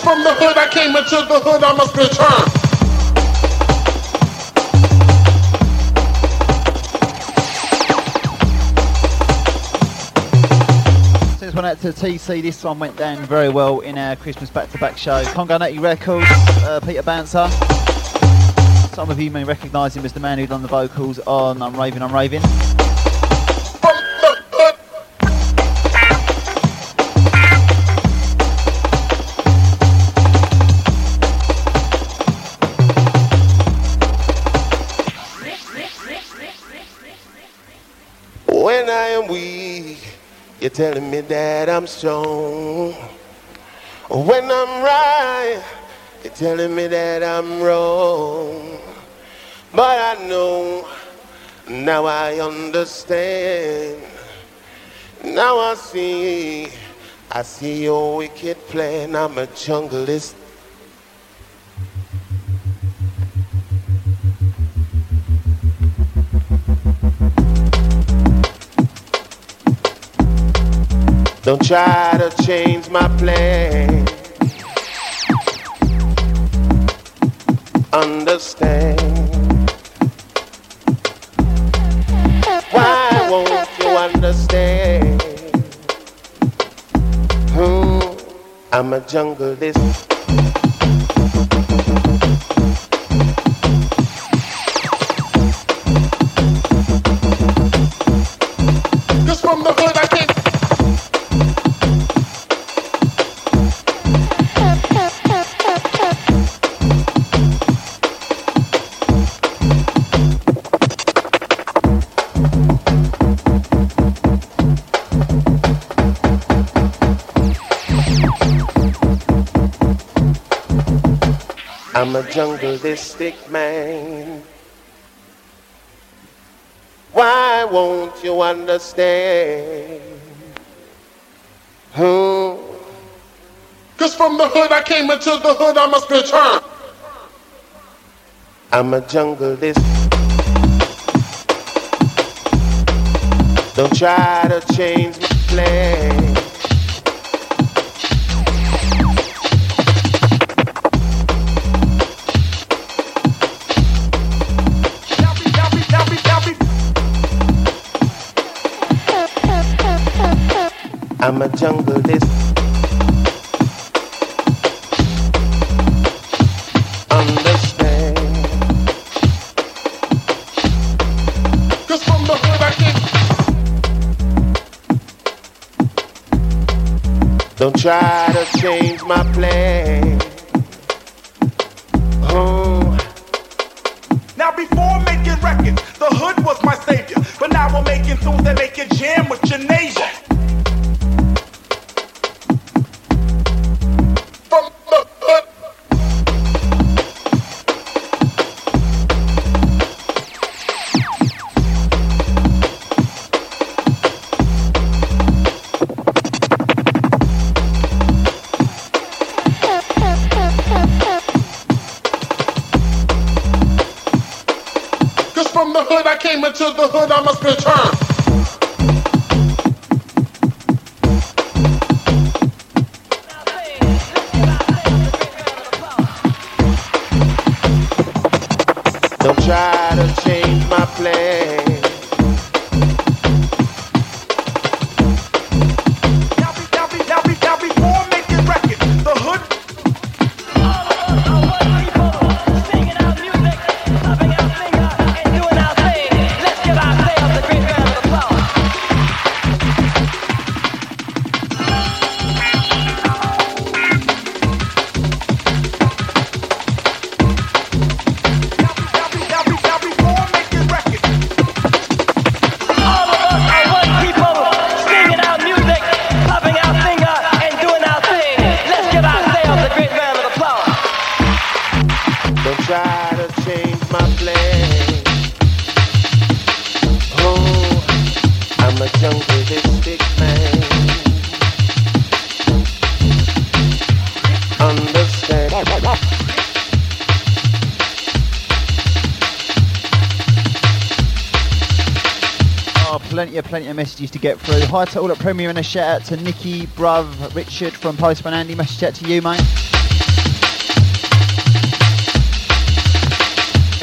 from the hood, I came into the hood, I must return. This one out to TC. This one went down very well in our Christmas back-to-back show. Congo Natty Records, Peter Bouncer. Some of you may recognise him as the man who done the vocals on I'm Raving, I'm Raving. When I am weak, you're telling me that I'm strong. When I'm right, you're telling me that I'm wrong. But I know, now I understand. Now I see your wicked plan. I'm a junglist. Don't try to change my plan. Understand. Why won't you understand? I'm a junglist. Just from the hood I came. I'm a jungleistic man. Why won't you understand? Cause from the hood I came into the hood I must return. I'm a jungleist. Don't try to change my plan. I'm a junglist. Understand. Cause from the hood I came. Don't try to change my plan. Now before making records, the hood was my savior. But now we're making tunes that make it jam with Janasia. From the hood I came into the hood I must return. Don't try to change my plan. Now before making records, the hood. Try to change my plan. I'm a jungleistic man. Understand. Plenty of messages to get through. Hi to all at Premier and a shout out to Nicky, Bruv, Richard from Postman Andy. Message out to you, mate.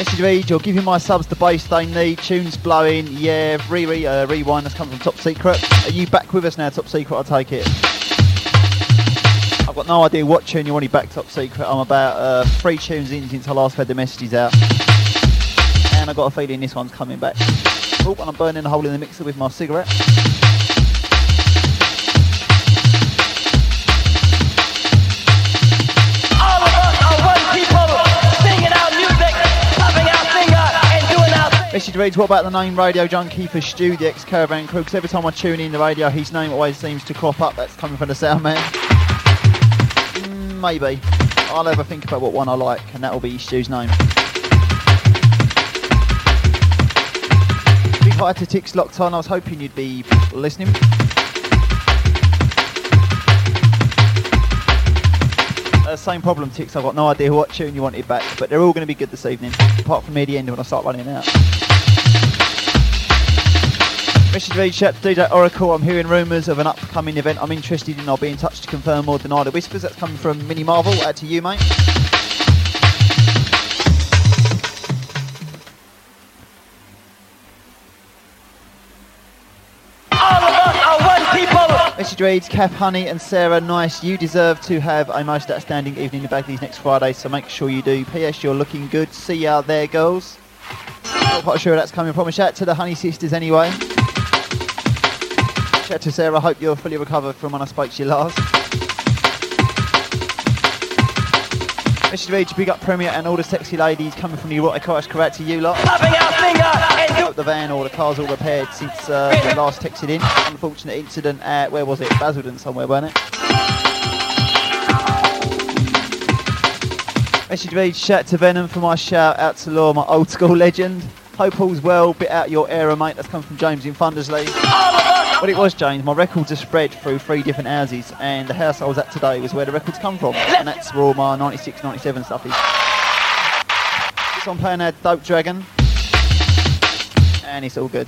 Message reads, you're giving my subs the bass they need, tunes blowing, yeah, rewind that's coming from Top Secret. Are you back with us now, Top Secret? I'll take it. I've got no idea what tune you want back, Top Secret. I'm about 3 tunes in since I last had the messages out. And I've got a feeling this one's coming back. Oh, and I'm burning a hole in the mixer with my cigarette. Message reads, what about the name Radio Junkie for Stu, the ex-Caravan Crew? Because every time I tune in the radio, his name always seems to crop up. That's coming from the sound man. Maybe. I'll have a think about what one I like, and that'll be Stu's name. Big hi to Tix locked on. I was hoping you'd be listening. Same problem, Tix. I've got no idea what tune you wanted back, but they're all going to be good this evening, apart from near the end when I start running out. Message reads, shout to DJ Oracle. I'm hearing rumours of an upcoming event I'm interested in. I'll be in touch to confirm or deny the whispers. That's coming from Mini Marvel. Out to you, mate. Message reads, Kath, Honey and Sarah, nice. You deserve to have a most outstanding evening in Bagley's next Friday, so make sure you do. P.S. You're looking good. See you out there, girls. Not quite sure where that's coming from. A shout to the Honey sisters anyway. Shout to Sarah, hope you're fully recovered from when I spoke to you last. Message reads, big up Premier and all the sexy ladies coming from the erotic Irish Karate to you lot. Hope the van or the car's all repaired since the last texted in. Unfortunate incident at, where was it? Basildon somewhere, wasn't it? Message reads, shout to Venom for my shout out to Law, my old school legend. Hope all's well, bit out your era, mate. That's come from James in Thundersley. What it was, James, my records are spread through 3 different houses, and the house I was at today was where the records come from, and that's where all my 96, 97 stuff is. So I'm playing a Dope Dragon, and it's all good.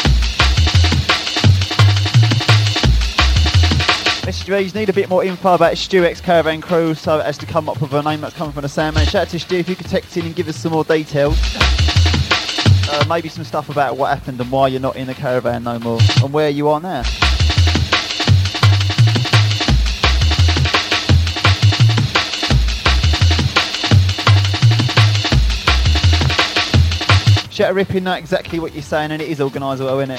Message reads, need a bit more info about Stu X Caravan Crew so as to come up with a name that's coming from the Sandman. Shout out to Stu, if you could text in and give us some more details. Maybe some stuff about what happened and why you're not in the caravan no more, and where you are now. Shatter Ripping, know exactly what you're saying, and it is organised well, isn't it?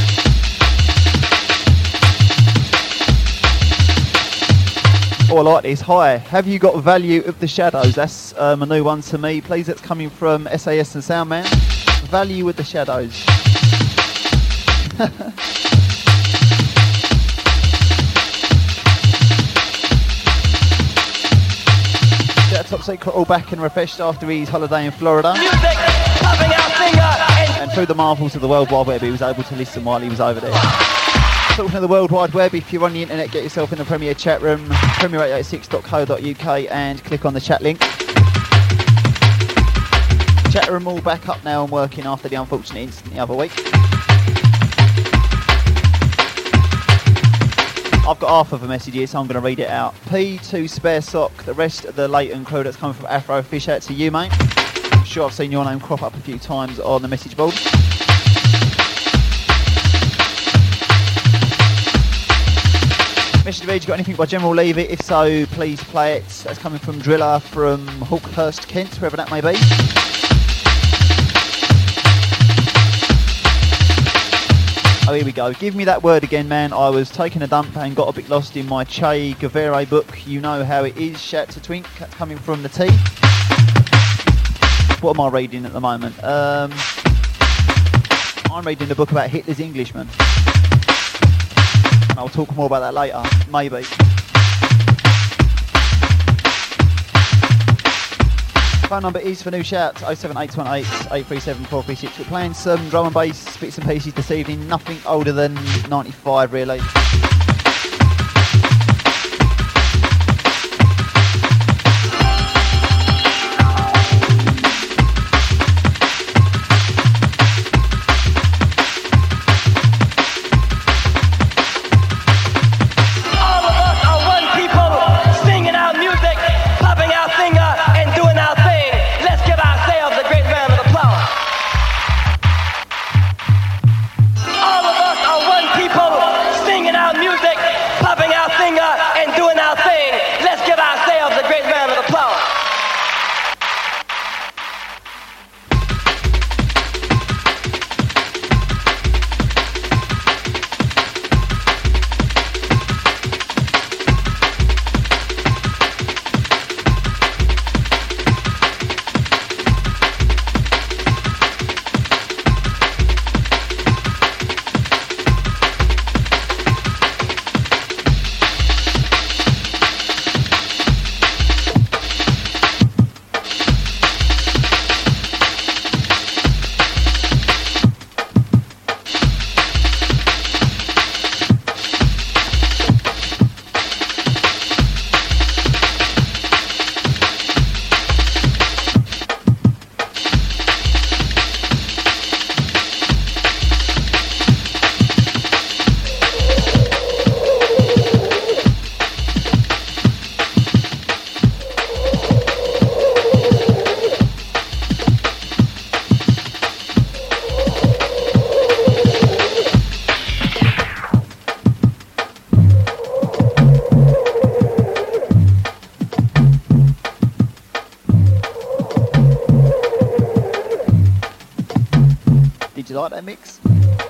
Oh, I like this. Hi, have you got Value of the Shadows? That's a new one to me. Please, that's coming from SAS and Soundman. Value with the Shadows. Top Secret all back and refreshed after his holiday in Florida. And through the marvels of the World Wide Web, he was able to listen while he was over there. Talking of the World Wide Web, if you're on the internet, get yourself in the Premier chat room, premier886.co.uk, and click on the chat link. Chat room all back up now and working after the unfortunate incident the other week. I've got half of a message here, so I'm going to read it out. P2 Spare Sock, the rest of the Leighton crew that's coming from Afro Fish, out to you, mate. I'm sure I've seen your name crop up a few times on the message board. Message reads, got anything by General Leave It? If so, please play it. That's coming from Driller from Hawkhurst, Kent, wherever that may be. Oh, here we go. Give me that word again, man. I was taking a dump and got a bit lost in my Che Guevara book. You know how it is. Shout to Twink. That's coming from the T. What am I reading at the moment? I'm reading a book about Hitler's Englishmen. And I'll talk more about that later. Maybe. Phone number is for new shouts 07818 837 436. We're playing some drum and bass bits and pieces this evening, nothing older than 95 really. Popping our finger and doing our thing. Let's give ourselves a great round of applause. You like that mix?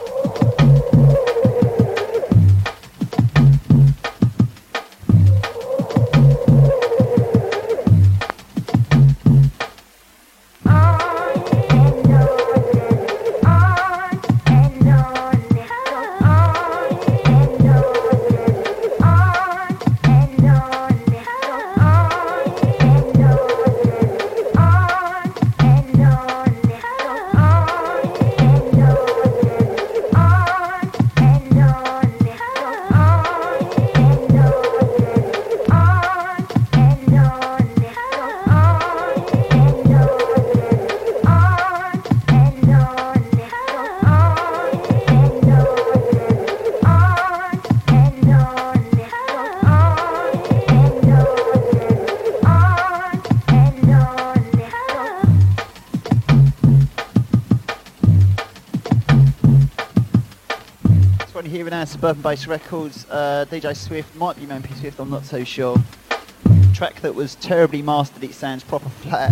Suburban Bass Records, DJ Swift, might be MP Swift, I'm not too sure. Track that was terribly mastered, it sounds proper flat.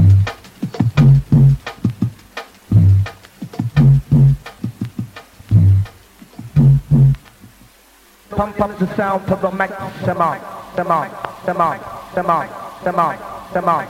Pump up the sound to the maximum, come on.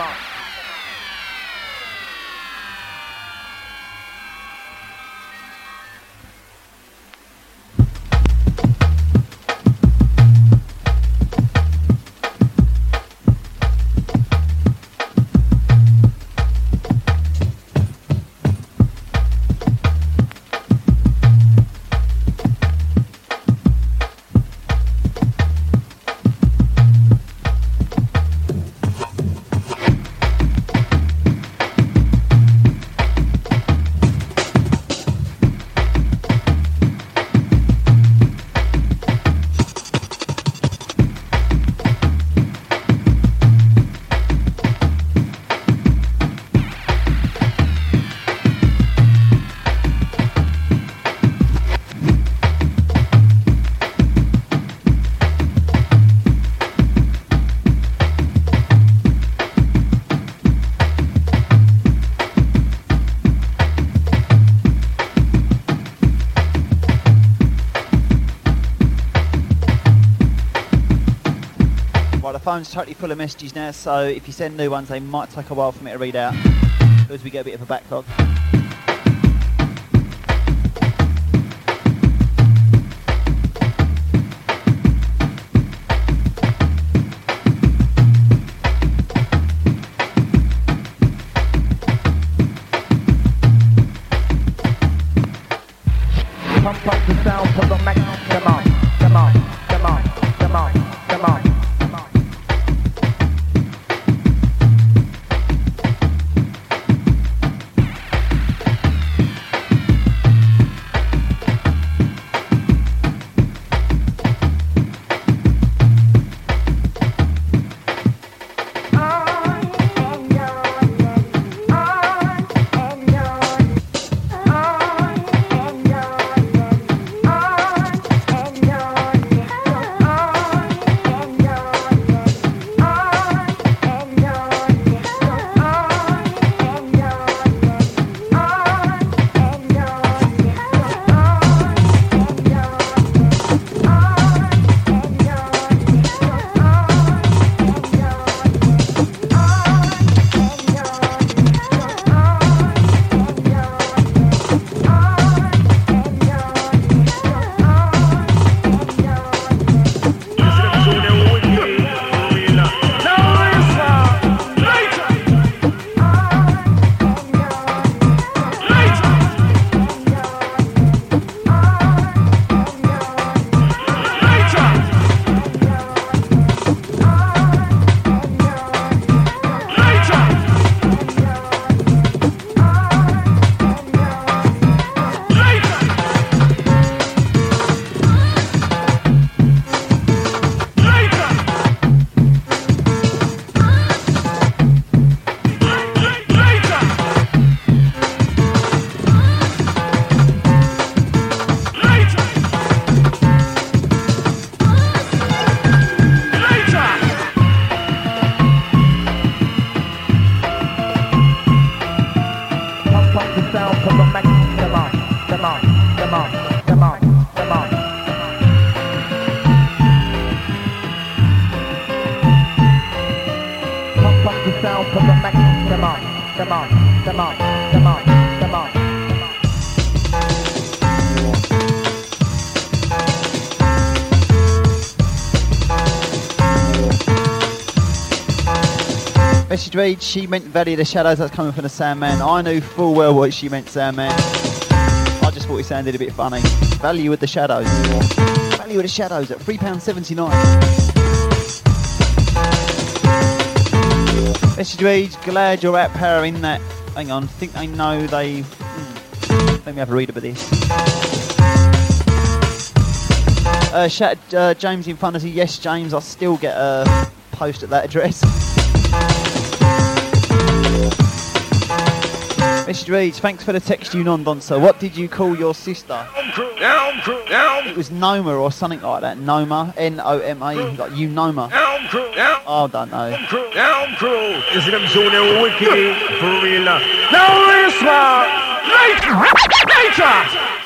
Phone's totally full of messages now, so if you send new ones they might take a while for me to read out because we get a bit of a backlog. Pump up the sound to the maximum, come on. come on, come on, come on, come on. Message reads, she meant Valley of the Shadows, that's coming from the Sandman. I knew full well what she meant, Sandman. I just thought it sounded a bit funny. Valley with the Shadows. Valley with the Shadows at £3.79. Message reads, glad you're out powering that. Hang on, I think they know they... Let me have a read of this. James in front of you. Yes, James, I still get a post at that address. Message reads, thanks for the text, you non-doncer. What did you call your sister? It was Noma or something like that. Noma, N-O-M-A, like you Noma. Oh, I don't know. You see them showing their wicked for real. Now this one! Later!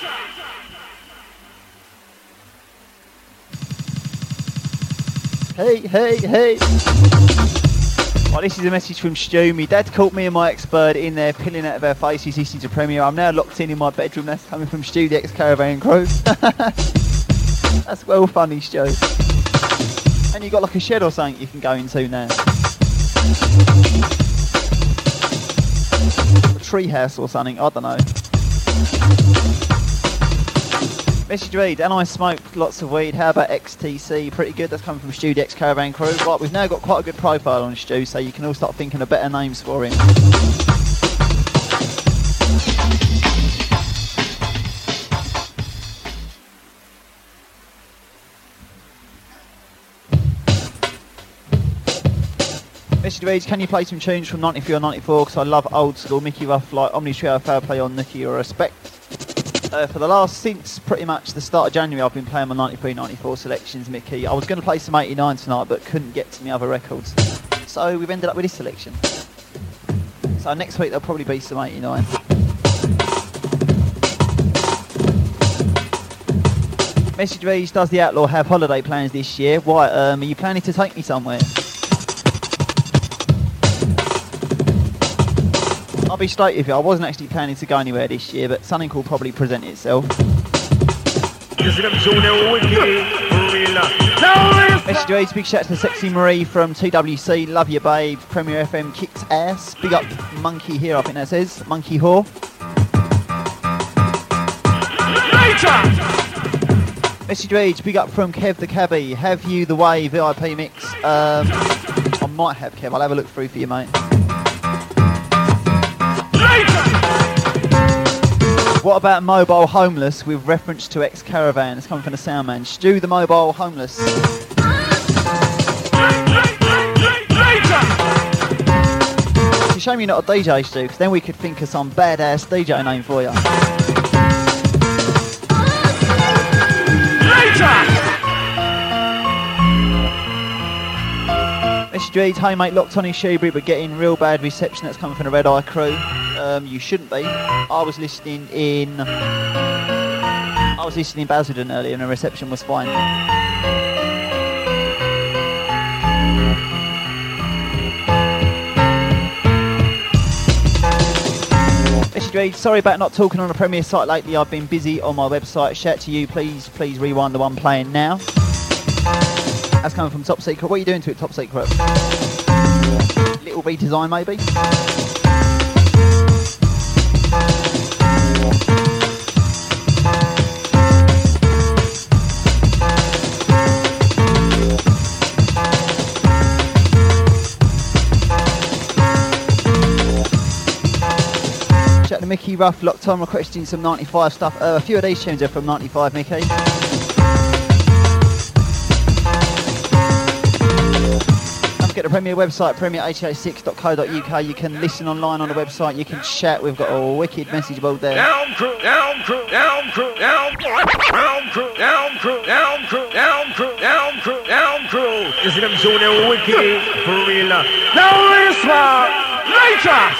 Hey. Well, this is a message from Stu. My dad caught me and my ex-bird in there pilling out of our faces listening to Premiere. I'm now locked in my bedroom. That's coming from Stu, the ex-caravan crew. That's well funny, Stu. And you got like a shed or something you can go into now. A tree house or something, I don't know. Message read, and I smoked lots of weed. How about XTC? Pretty good. That's coming from Stu, the ex-caravan crew. Right, we've now got quite a good profile on Stu, so you can all start thinking of better names for him. Message reads, can you play some tunes from 93 or 94? Because I love old school Mickey Ruff like Omni Trio, Fair Play on Nookie or Respect. For the last, since pretty much the start of January, I've been playing my 93, 94 selections, Mickey. I was going to play some 89 tonight, but couldn't get to my other records. So we've ended up with this selection. So next week there'll probably be some 89. Message reads, does the Outlaw have holiday plans this year? Why, are you planning to take me somewhere? I'll be straight with you, I wasn't actually planning to go anywhere this year, but something will probably present itself. Message reads, big shout out to Sexy Marie from TWC, love you babe, Premier FM kicks ass, big up Monkey here, I think that says, Monkey Whore. Message reads, big up from Kev the Cabbie, have you the way VIP mix? I might have, Kev, I'll have a look through for you, mate. What about Mobile Homeless with reference to ex-caravan? It's coming from the Soundman. Stu the Mobile Homeless. It's a shame you're not a DJ, Stu, because then we could think of some badass DJ name for you. Message reads, hey mate, locked on in Shrewsbury but getting real bad reception. That's coming from the Red Eye crew. You shouldn't be. I was listening in Basildon earlier and the reception was fine. Message reads, sorry about not talking on the Premier site lately. I've been busy on my website. Shout to you, please rewind the one playing now. That's coming from Top Secret. What are you doing to it, Top Secret? Little redesign, maybe? Shout out to Mickey Ruff, locked on, requesting some 95 stuff. A few of these tunes are from 95, Mickey. Get the Premier website, premier886.co.uk. You can listen online on the website, you can chat. We've got a wicked message board there. Down crew, down crew, down crew, down crew, down crew, down crew, down crew, down crew, down crew, down crew. You see them showing their wicked for real. Now this one, later.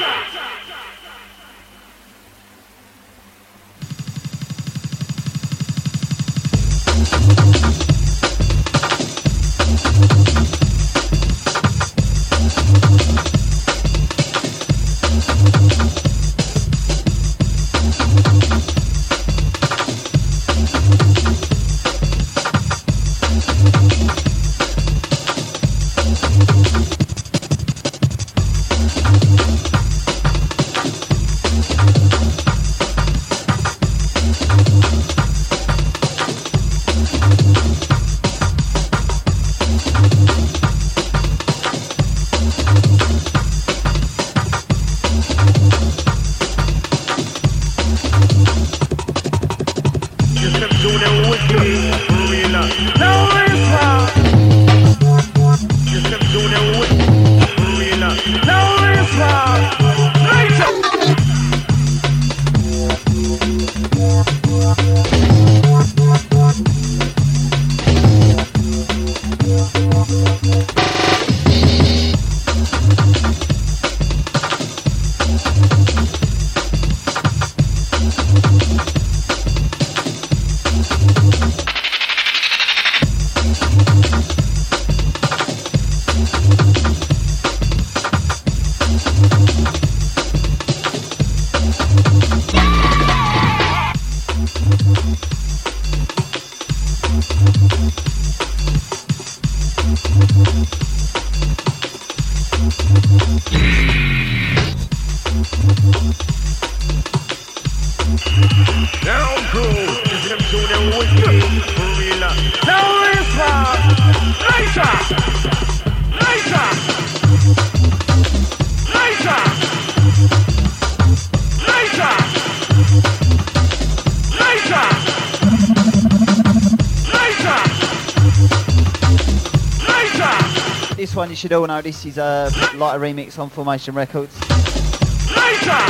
Down crew, is them so them wicked for real. Now listen, later, later, later, later, later, later, later. This one you should all know. This is a lighter remix on Formation Records. Later.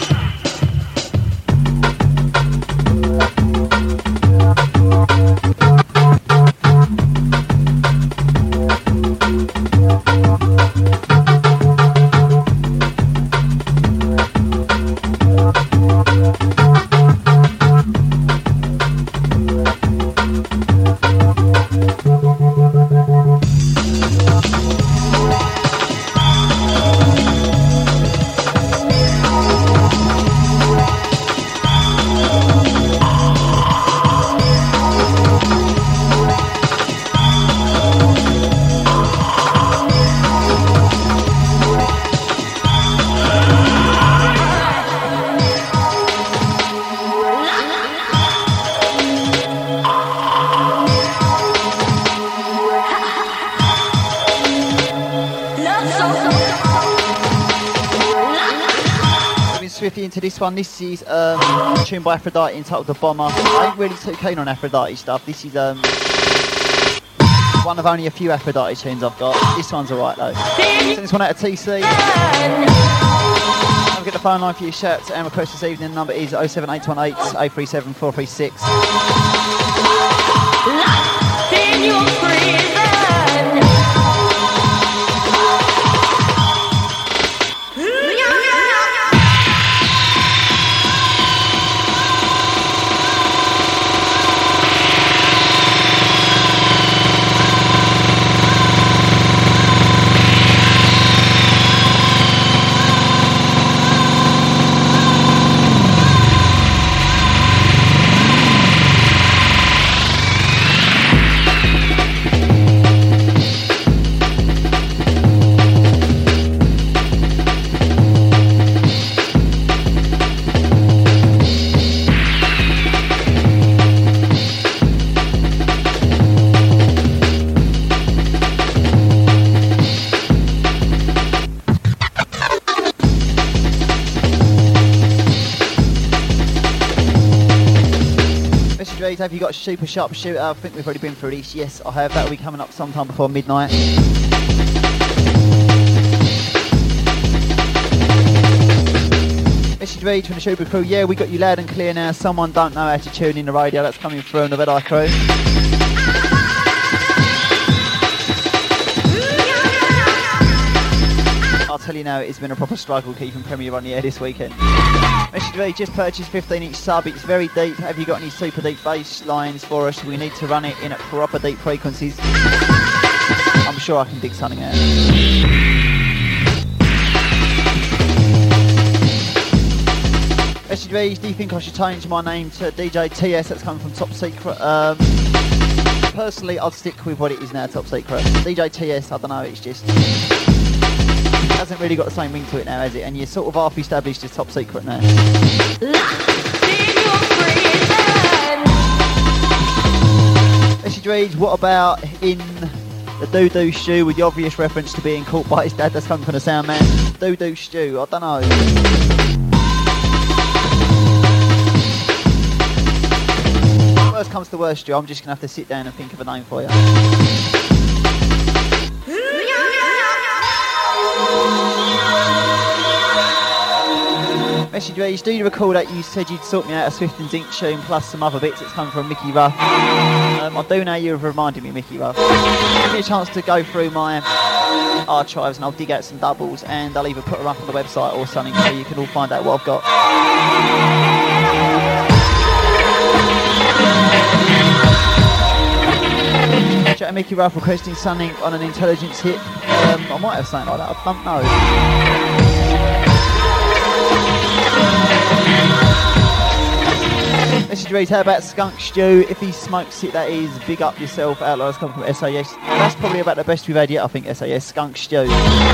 Into this one. This is tuned by Aphrodite entitled The Bomber. I ain't really too keen on Aphrodite stuff. This is one of only a few Aphrodite tunes I've got. This one's alright though. Send this one out of TC. I'll get the phone line for your shouts and requests this evening. The number is 07818 837 436. Locked in your prison. Have you got a super sharp shooter? I think we've already been through this. Yes, I have. That will be coming up sometime before midnight. Message read from the Shuba crew. Yeah, we got you loud and clear now. Someone don't know how to tune in the radio. That's coming through on the Red Eye crew. I'll tell you now, it's been a proper struggle keeping Premier on the air this weekend. Message read, just purchased 15-inch sub. It's very deep. Have you got any super deep bass lines for us? We need to run it in at proper deep frequencies. I'm sure I can dig something out. Message reads, do you think I should change my name to DJ TS? That's coming from Top Secret. Personally, I'd stick with what it is now, Top Secret. DJ TS, I don't know, it's just... hasn't really got the same ring to it now, has it? And you're sort of half established as Top Secret now. Message reads, what about in the doo-doo stew with the obvious reference to being caught by his dad? That's coming from the sound man. Doo-doo stew, I don't know. Worst comes to worst, Joe, I'm just going to have to sit down and think of a name for you. Message reads, do you recall that you said you'd sort me out a Swift and Zinc tune plus some other bits that's coming from Mickey Ruff? I do know you've reminded me of Mickey Ruff. Give me a chance to go through my archives and I'll dig out some doubles and I'll either put them up on the website or something so you can all find out what I've got. Chat to Mickey Ruff requesting something on an intelligence hit. I might have something like that, I don't know. Message reads, how about Skunk Stew? If he smokes it, that is, big up yourself. Outlaws come from SAS. That's probably about the best we've had yet, I think, SAS. Skunk Stew.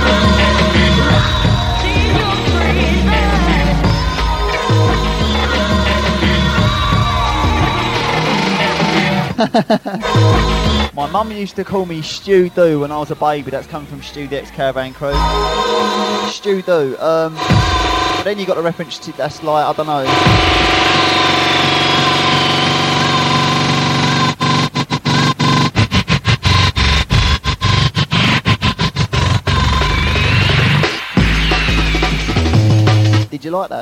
My mum used to call me Stew Doo when I was a baby. That's come from Stew the Ex-Caravan Crew. Stew Doo. But then you got the reference to, that's like, I don't know. Did you like that?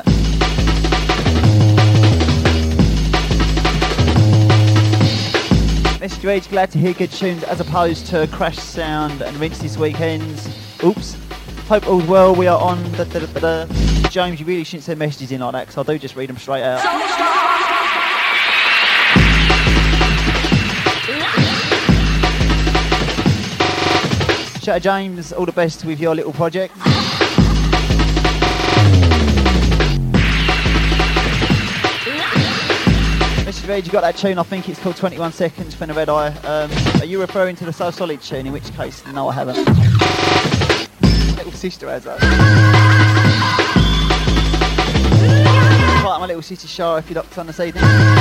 Mr. Rage, glad to hear good tunes as opposed to Crash Sound and Rinse this weekends. Oops. Hope all's well. We are on James, you really shouldn't send messages in like that because I do just read them straight out. Shout out James, all the best with your little project. Mr. Rage, you got that tune, I think it's called 21 Seconds from the Red Eye. Are you referring to the So Solid tune, in which case, no I haven't. Little sister has that. Quite my little sister Shara if you're locked on this evening.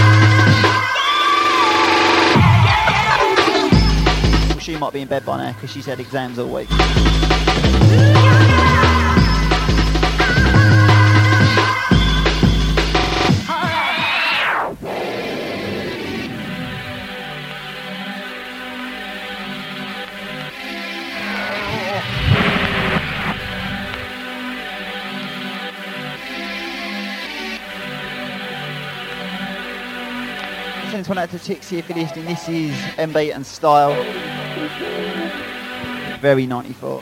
Well, she might be in bed by now because she's had exams all week. This one out to Tixie if you're listening. This is MB and Style. Very 94.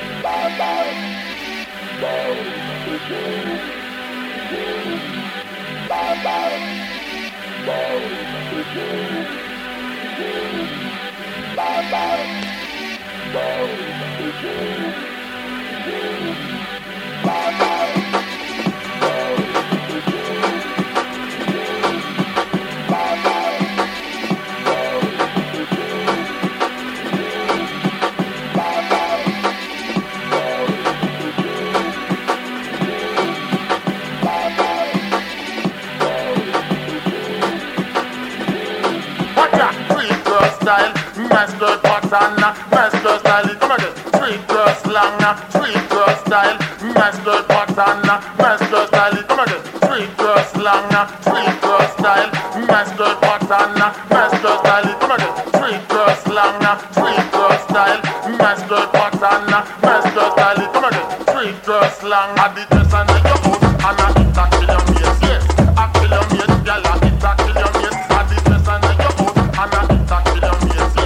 Master pattern, master style, come again. Street girl slang, street girl style, master pattern, master style, come again. Street girl slang, street girl style, master pattern, master style, come again. Street girl slang, street girl style, master pattern, master style, come again. Street girl slang, at the dress and the your own, and I hit that kill your mates, yes. I kill your mates, girl, I hit that kill your mates, at the dress and the your own, and I hit that kill your mates, yes.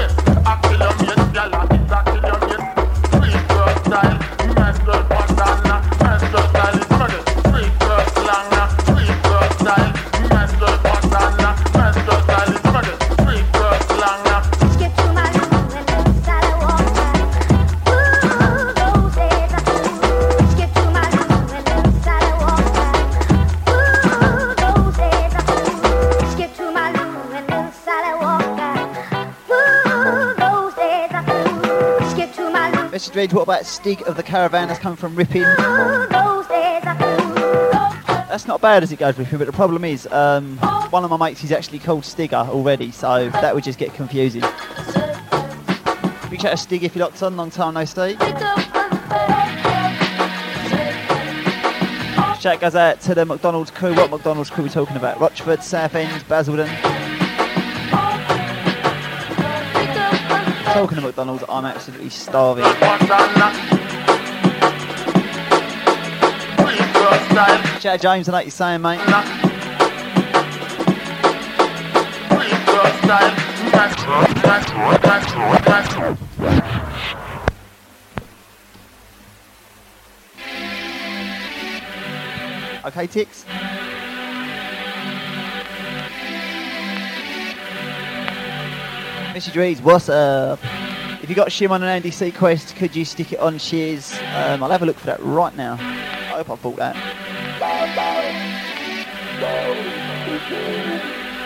What about Stig of the Caravan? That's coming from Ripping. That's not bad as it goes, Ripping, but the problem is one of my mates is actually called Stigger already, so that would just get confusing. Big shout out to Stig if you're locked on, long time no see. Shout goes out to the McDonald's crew. What McDonald's crew are we talking about? Rochford, Southend, Basildon. Talking to McDonald's, I'm absolutely starving. Shout out James, I know what you're saying, mate. Okay, Tix. Message reads, what's up? If you got Shim on an NDC quest, could you stick it on Shiz? I'll have a look for that right now. I hope I bought that.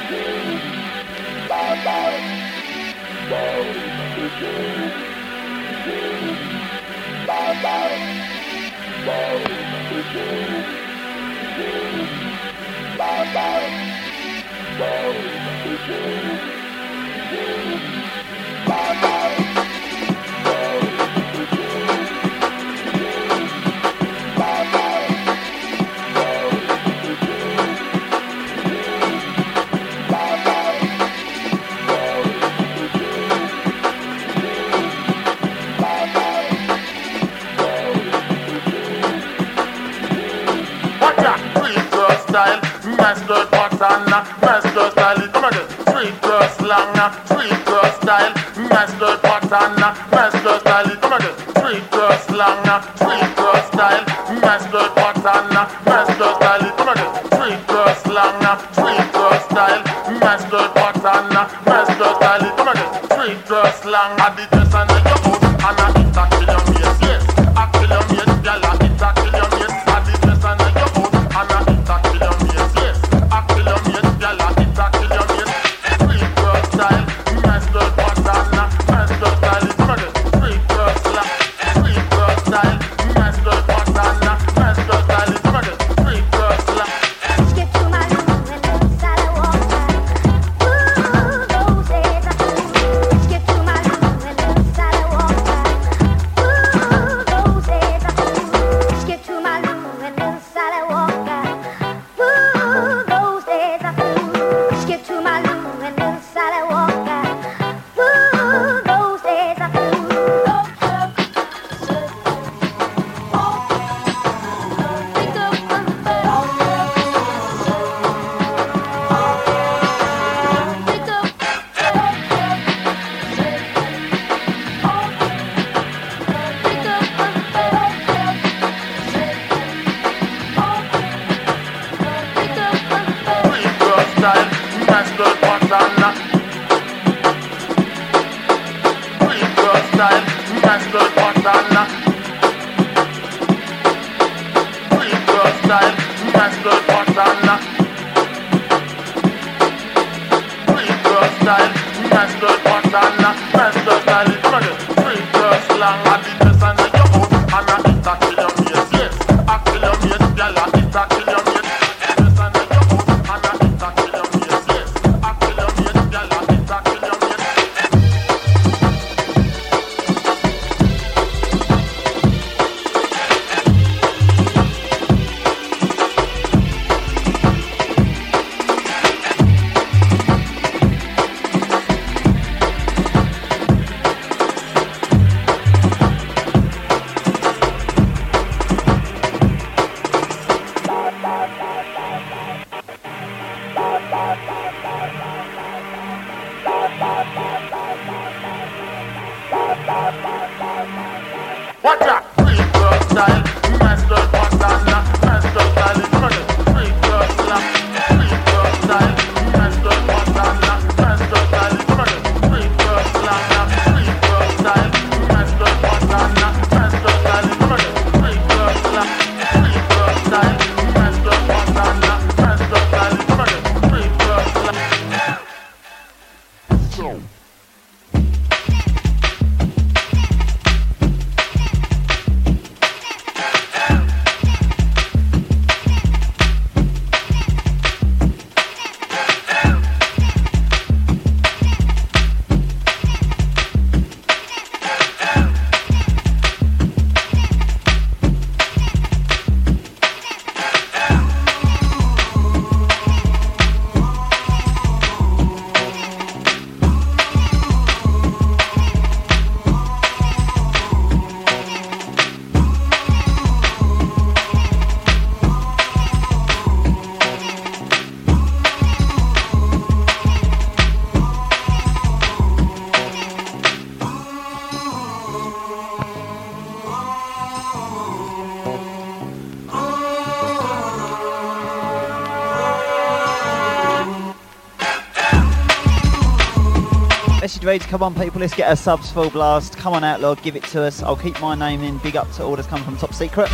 Come on people, let's get our subs full blast. Come on Outlaw, give it to us. I'll keep my name in. Big up to orders coming from Top Secret.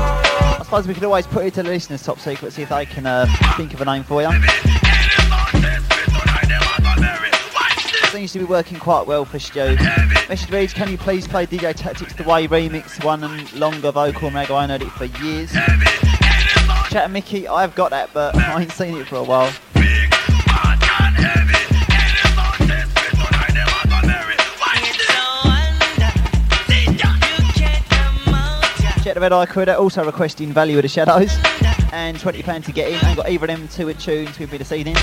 I suppose we could always put it to the listeners Top Secret, see if they can think of a name for you. seems to be working quite well for Stu. Message reads, can you please play DJ Tactics The Way remix, one and longer vocal mag? I heard it for years. Chat and Mickey, I've got that, but I ain't seen it for a while. Check the Red Eye Crew, they're also requesting Value of the Shadows and £20 to get in. I ain't got either of them two tunes with me this evening.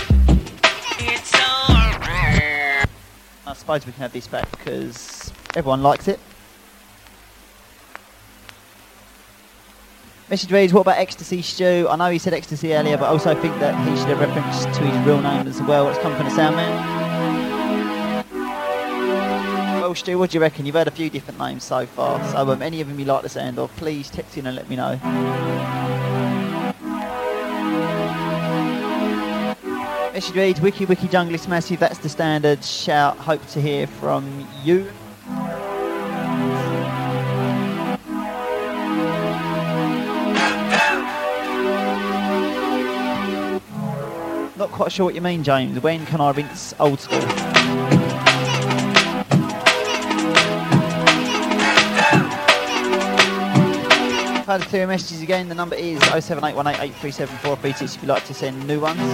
I suppose we can have this back because everyone likes it. Message reads, what about Ecstasy Stu? I know he said Ecstasy earlier, but I also think that he should have reference to his real name as well. It's come from the Soundman. Well, Stu, what do you reckon? You've heard a few different names so far, so any of them you like the sound of, please text in and let me know. Message reads, Wiki Wiki Jungle is massive, that's the standard shout, hope to hear from you. Not quite sure what you mean, James. When can I rinse old school? I've had a few messages again. The number is 07818 837 436 if you'd like to send new ones.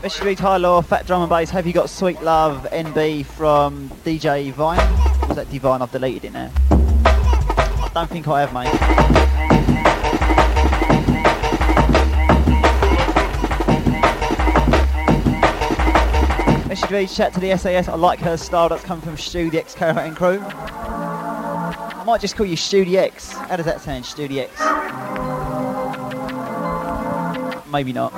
Message reads, hi Law, Fat Drum and Bass, have you got Sweet Love NB from DJ Vine? Or was that Divine? I've deleted it now. I don't think I have, mate. Message reads, chat to the SAS, I like her style, that's come from Stu, the ex-Caravan crew. I might just call you Stu the X. How does that sound, Stu the X? Maybe not.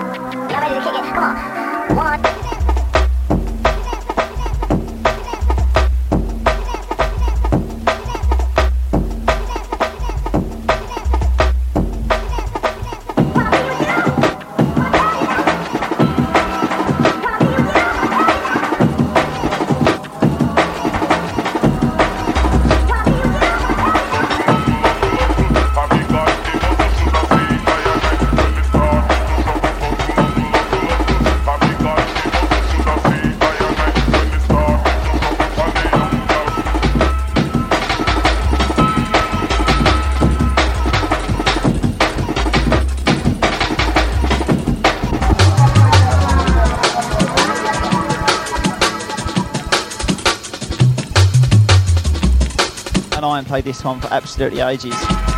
Played this one for absolutely ages.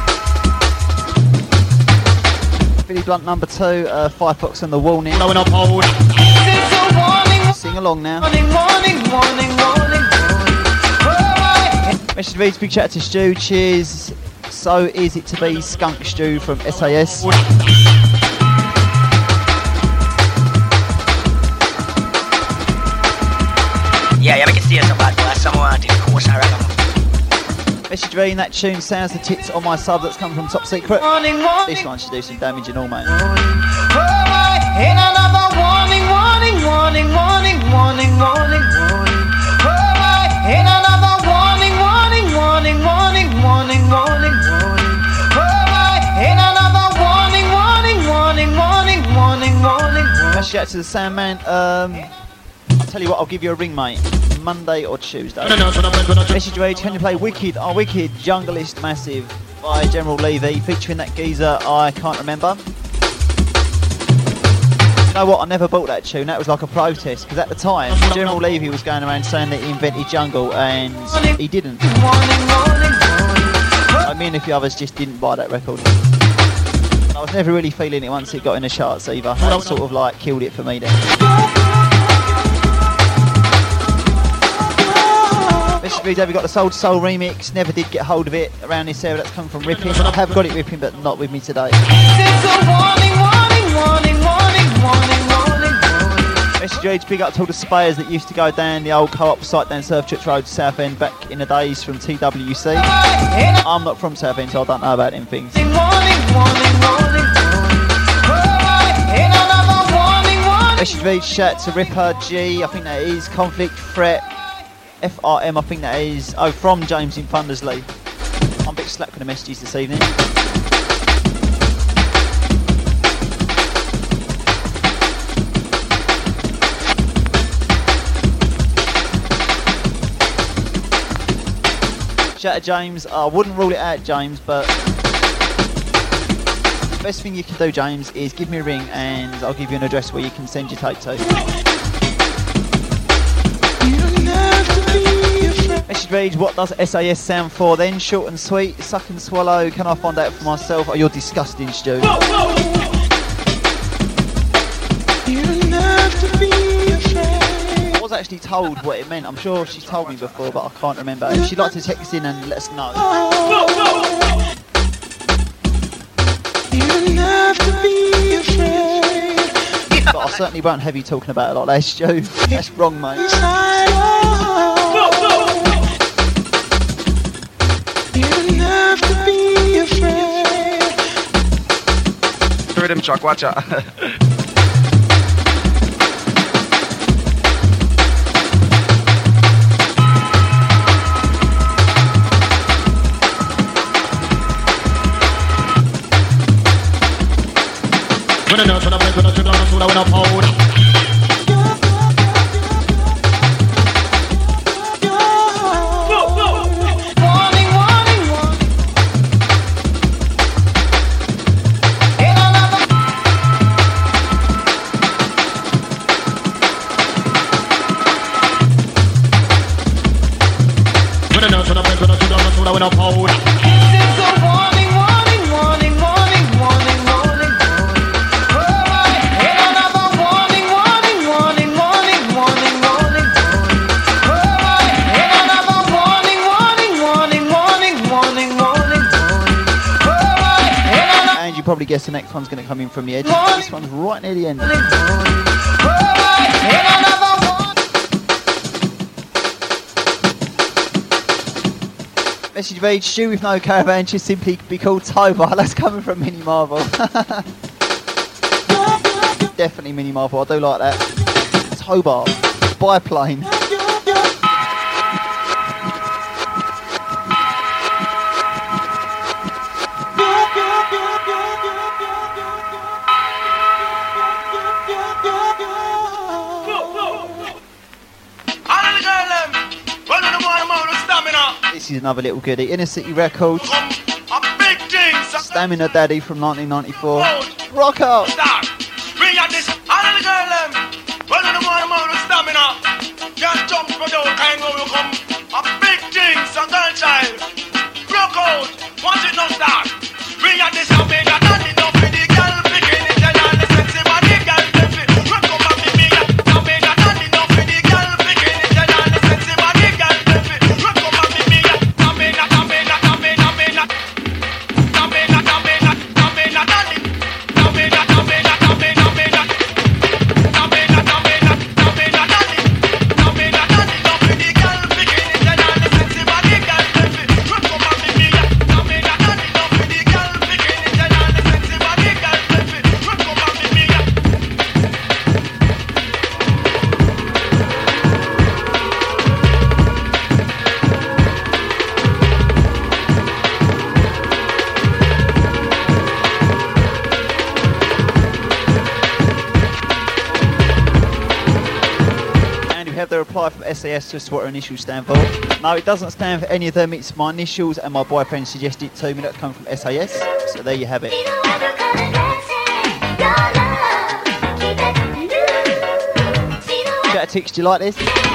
Billy Blunt number 2, Firefox and the Warning. Sing along now. Message reads, big shout out to Stu, cheers. So is it to be Skunk Stu from SAS. Yeah, make it see somebody. Someone to course I reckon. Message reading, that tune sounds the tits on my sub that's come from Top Secret. This one should do some damage and all, mate. Shout out to the Sandman. I'll tell you what, I'll give you a ring, mate. Monday or Tuesday. Message read, can you play Wicked? Oh, Wicked, Junglist Massive by General Levy, featuring that geezer I can't remember. You know what, I never bought that tune, that was like a protest, because at the time, General Levy was going around saying that he invented jungle, and he didn't. So me and a few others just didn't buy that record. I was never really feeling it once it got in the charts either. That sort of like killed it for me then. Message reads, have you got the Soul to Soul remix? Never did get hold of it around this area, that's come from Ripping. I have got it Ripping, but not with me today. Message reads, big up to all the spayers that used to go down the old co-op site down Surf Church Road, Southend, back in the days from TWC. I'm not from Southend, so I don't know about them things. Message reads, shout to Ripper G, I think that is Conflict Threat. FRM, I think that is, from James in Thundersley. I'm a bit slack with the messages this evening. Shout out to James, I wouldn't rule it out, James, but the best thing you can do, James, is give me a ring and I'll give you an address where you can send your tape to. Message reads, what does SAS stand for then? Short and sweet, suck and swallow, can I find out for myself? Oh, you're disgusting, Stu. You don't have to be afraid. I was actually told what it meant. I'm sure she's told me before, but I can't remember. If she'd like to text in and let us know. You don't have to be afraid. But I certainly won't have you talking about it like that, Stu. That's wrong, mate. Have to be afraid. Rhythm Chuck, watch out. know we no powder. It's a warning, warning, warning, warning, warning, warning, warning. Alright, and another warning, warning, warning, warning, warning, warning, warning. Alright, and another warning, warning, warning, warning, warning, warning, warning. Alright, and another. And you probably guess the next one's going to come in from the edge. This one's right near the end. Alright, and another one. Message reads, Stu with no caravan should simply be called Tobar. That's coming from Mini Marvel. Definitely Mini Marvel, I do like that. Tobar, biplane. This is another little goodie. Inner City Records. Stamina Daddy from 1994. Rock out! Bring out this other girl them. Well, the more stamina. Just jump for the kind where you come. A big thing, some girl child. Rock out. Watch it not start. Bring out this stamina. Not enough for the girl. Picking it and all the sexy body girl. Rock up and be me. Stamina. Not enough for the girl. Picking it and all the sexy body girl. Rock up and be me. Stamina, stamina, stamina, stamina. Stamina, stamina, stamina, stamina, stamina, stamina, stamina. Have the reply from SAS just what her initials stand for. No, it doesn't stand for any of them. It's my initials and my boyfriend suggested it to me. That come from SAS. So there you have it. Chat Tix, do you like this?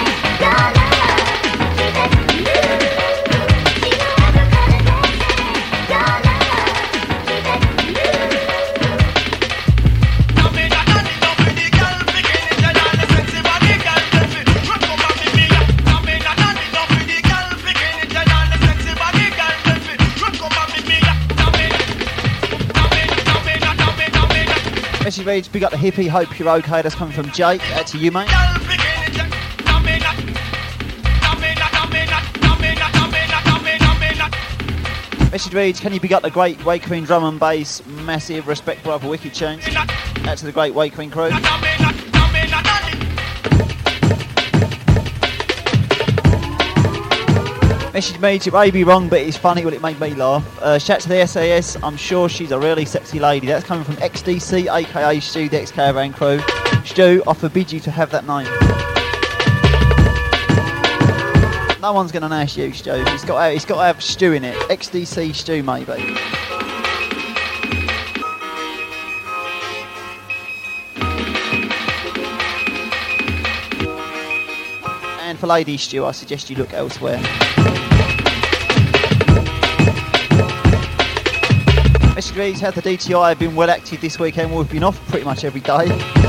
Message reads, big up the hippie, hope you're okay. That's coming from Jake. Out to you, mate. Message reads, can you big up the great Wake Queen drum and bass? Massive respect, brother, wicked tunes. Out to the great Wake Queen crew. Message reads, it may be wrong, but it's funny, well, it made me laugh. Shout to the SAS, I'm sure she's a really sexy lady. That's coming from XDC, aka Stu, the X-Caravan crew. Stu, I forbid you to have that name. No one's going to nash you, Stu. It's got to have Stu in it. XDC Stu, maybe. And for Lady Stu, I suggest you look elsewhere. Message reads, how the DTI have been well active this weekend. We've been off pretty much every day.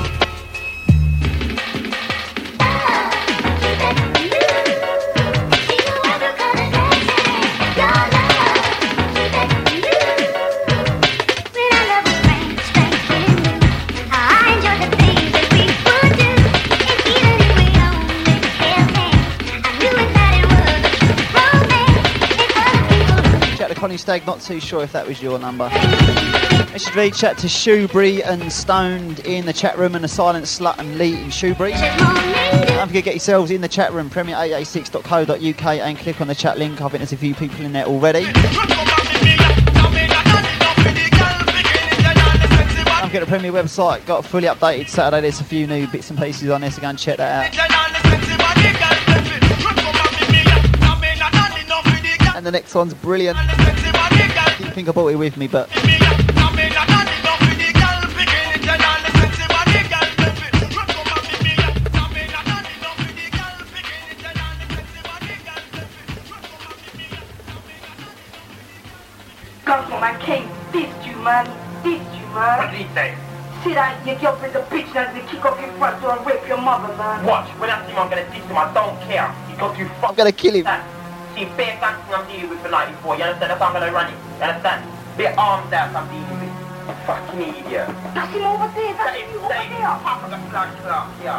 Connie Stagg, not too sure if that was your number. Message read, chat to Shoebury and Stoned in the chat room and the Silent Slut and Lee in Shoebury. Don't forget to get yourselves in the chat room, premier886.co.uk, and click on the chat link. I think there's a few people in there already. Don't forget the Premier website, got fully updated Saturday. There's a few new bits and pieces on there, so go and check that out. And the next one's brilliant. I didn't think I brought it with me, but Gunko, man, King, dissed you, man. Dissed you, man. What did he say? See that your girlfriend's a bitch and they kick off your front door and rape your mother, man. Watch, when I see him, I'm gonna diss him. I don't care. Because you I'm gonna kill him. See, bare guns I'm dealing with for 94. You understand? That's how I'm gonna run it. You understand? Bare arms out I'm dealing with. You fucking idiot. That's him over there. That's him over there. Pop of the flag, yeah.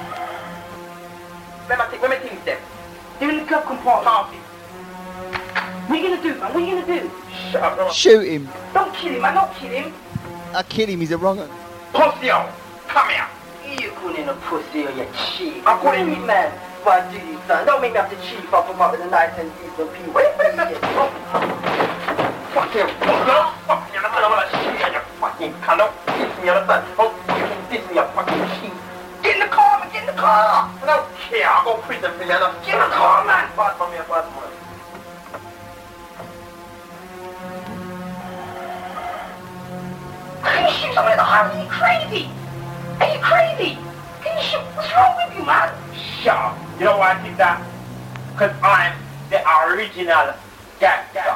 Where my things then? They're in the glove compartment. Party. What are you gonna do, man? What are you gonna do? Shut up, no. Shoot him. Don't kill him, man. Don't kill him. I kill him, he's a wrong one. Pussy, come here. You calling a pussy on your cheek. I'm calling you, man. Why do this, son? Don't make me have to cheat if I come up with a nice and decent people. Fuck you. Fuck you. I'm gonna shoot you, you fucking cunt. Diss me, you understand? Don't fucking diss me, you fucking cheat. Get in the car, man. Get in the car. I don't care. I'll go prison for you. Get in the car, man. Bad for me, bad for me. Can you shoot someone in the heart? Are you crazy? Are you crazy? Can you shoot? What's wrong with you, man? Shut up. You know why I did that? Because I'm the original gangster.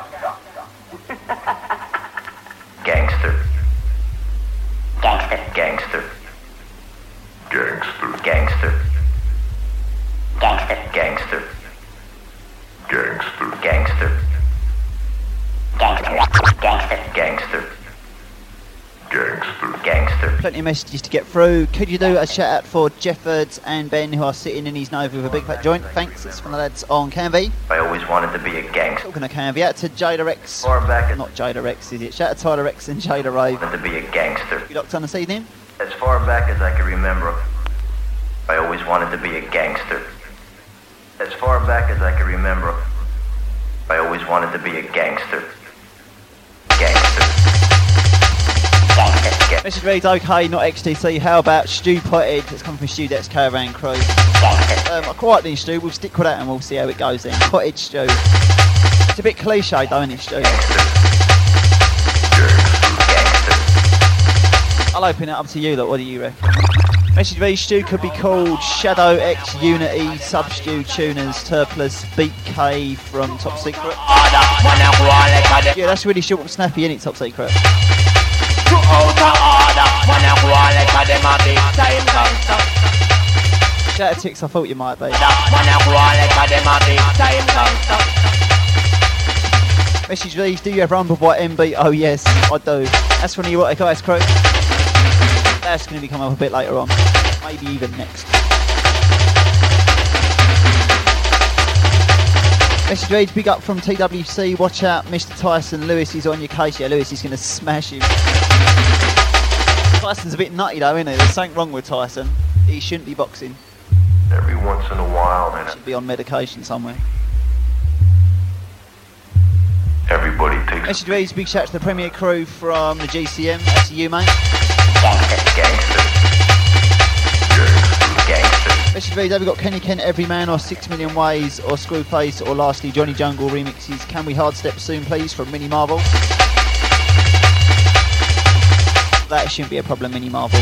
Gangster. Gangster. Gangster. Gangster. Gangster. Gangster. Gangster. Gangster. Gangster. Gangster. Gangster. Gangster. Gangster. Gangster. Plenty of messages to get through. Could you do a shout out for Jeffords and Ben, who are sitting in his Nova with a big fat joint? Thanks. It's from the lads on Canvey. I always wanted to be a gangster. Talking of Canvey, out to Jada Rex. Far back as Not Jada Rex, is it? Shout out to Tyler Rex and Jada Rave. wanted to be a gangster. You locked on this evening? As far back as I can remember, I always wanted to be a gangster. As far back as I can remember, I always wanted to be a gangster. Gangster. Gangster. Message reads, okay, not XTC. How about Stu Potted? It's coming from Stu Dex Caravan Crew. I quite think Stu. We'll stick with that and we'll see how it goes then. Potted Stu. It's a bit cliche, though, isn't it, Stu? I'll open it up to you, look. What do you reckon? Message reads, Stu could be called Shadow X Unity Substu Tuners Turplus Beat K from Top Secret. Yeah, that's really short and snappy, isn't it, Top Secret? Shout out Tix, I thought you might be. Message reads, do you have Rumble by MB? Oh yes, I do. That's from the What Guys Crew. That's going to be coming up a bit later on. Maybe even next. Message reads, big up from TWC. Watch out, Mr. Tyson. Lewis is on your case. Yeah, Lewis is going to smash him. Tyson's a bit nutty though, isn't he? There's something wrong with Tyson. He shouldn't be boxing. Every once in a while, and Should be on medication somewhere. everybody takes Message reads, big shout out to the Premier Crew from the GCM. That's to you, mate. gangster. Gangster. Message reads, have we got Kenny Kent, Every Man, or 6 Million Ways, or Screwface, or lastly Johnny Jungle remixes? Can we hard step soon, please, from Mini Marvel? That shouldn't be a problem, Mini Marvel.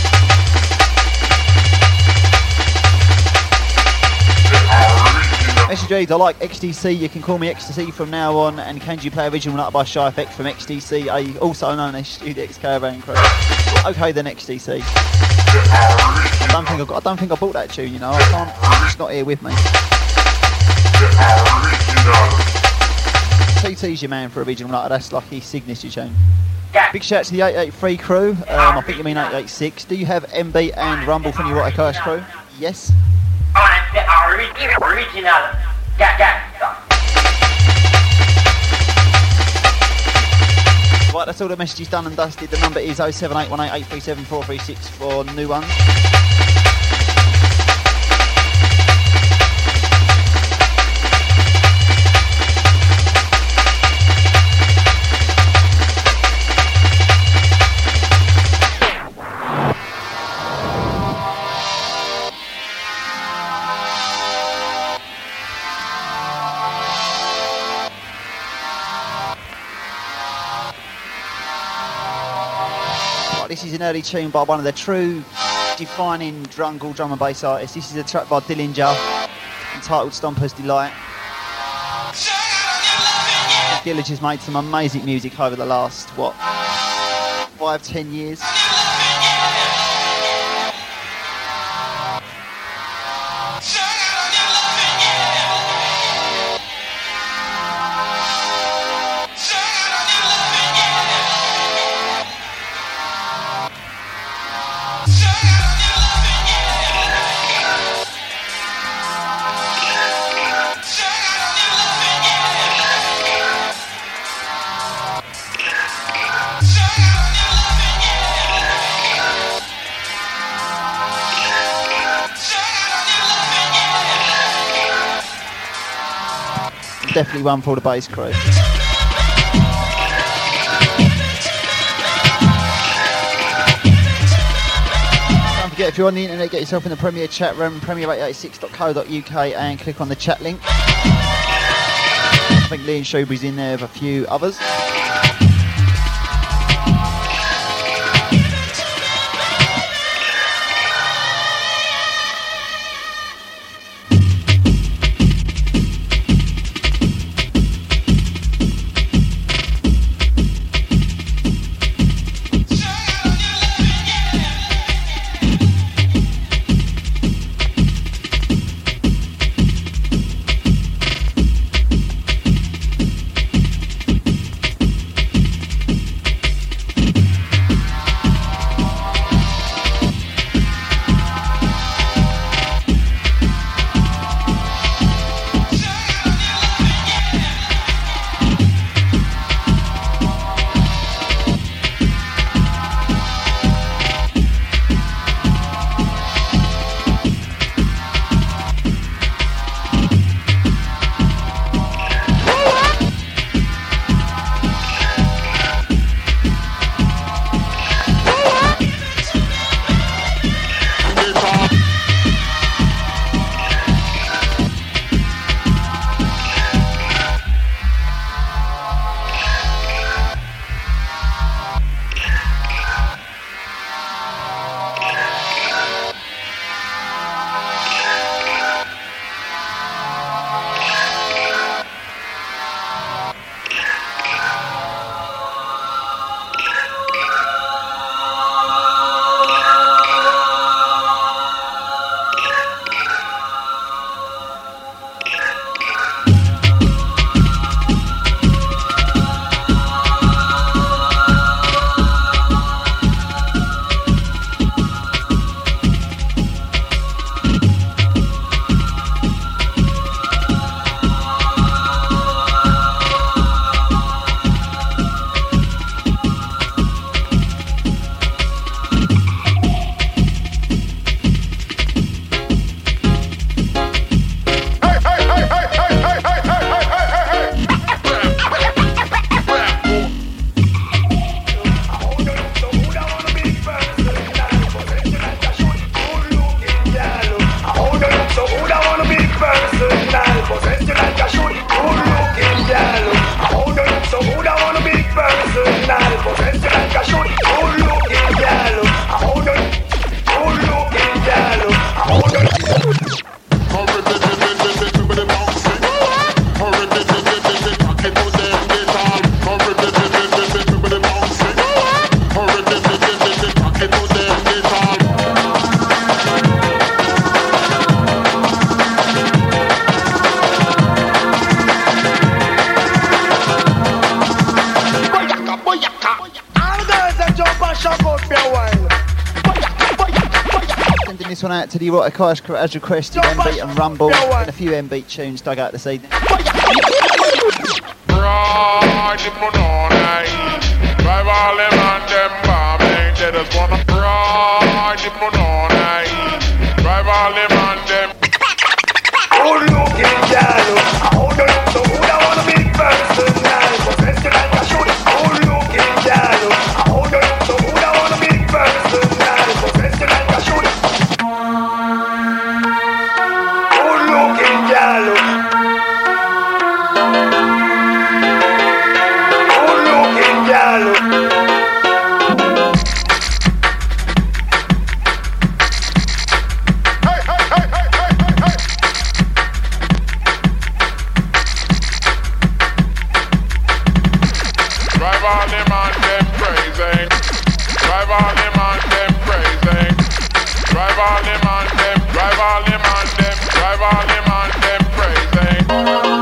Message reads, I like XTC, you can call me XTC from now on, and can you play Original Nut by Shy Effect from XTC, also known as Studio X Caravan Crew? Okay then, XTC. I don't think I bought that tune, you know. I can't. It's not here with me. TT's your man for Original Nut. That's like his signature tune. Big shout out to the 883 crew. I think you mean 886. Do you have MB and Rumble from your What I Curse crew? Yes. I'm the original gangster. Right, that's all the messages done and dusted. The number is 07818 837 436 for new ones. This is an early tune by one of the true defining drum and bass artists. This is a track by Dillinger entitled Stomper's Delight. Skillage has made some amazing music over the last, 5-10 years. Definitely one for all the bass crew. Don't forget, if you're on the internet, get yourself in the Premier chat room, premier886.co.uk, and click on the chat link. I think Lee and Shuby's in there with a few others. This one out to the Erotic Ice crew as requested, M-Beat and Rumble, and a few M-Beat tunes dug out this evening. all them on them crazy. Drive all them on them crazy. Drive all them on them. Drive all them on them. Drive all them on them crazy.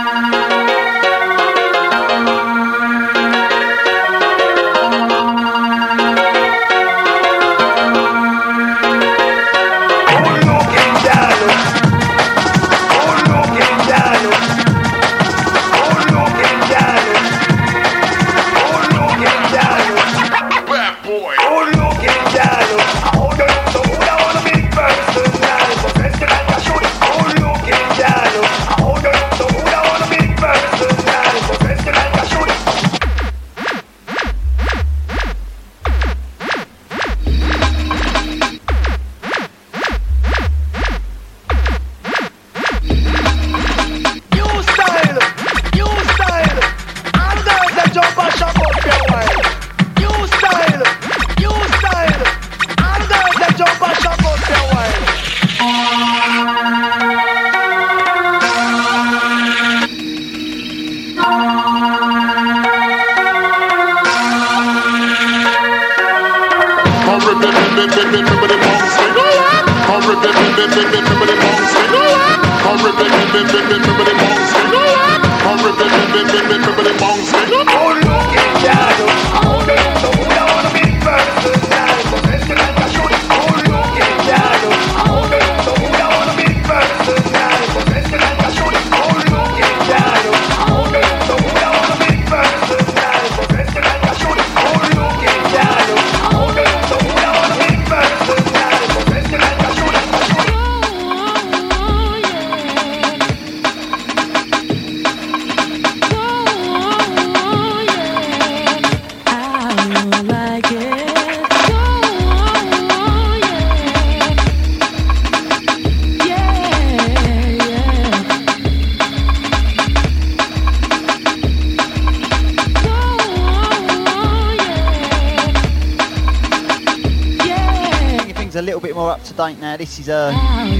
A little bit more up to date now. This is a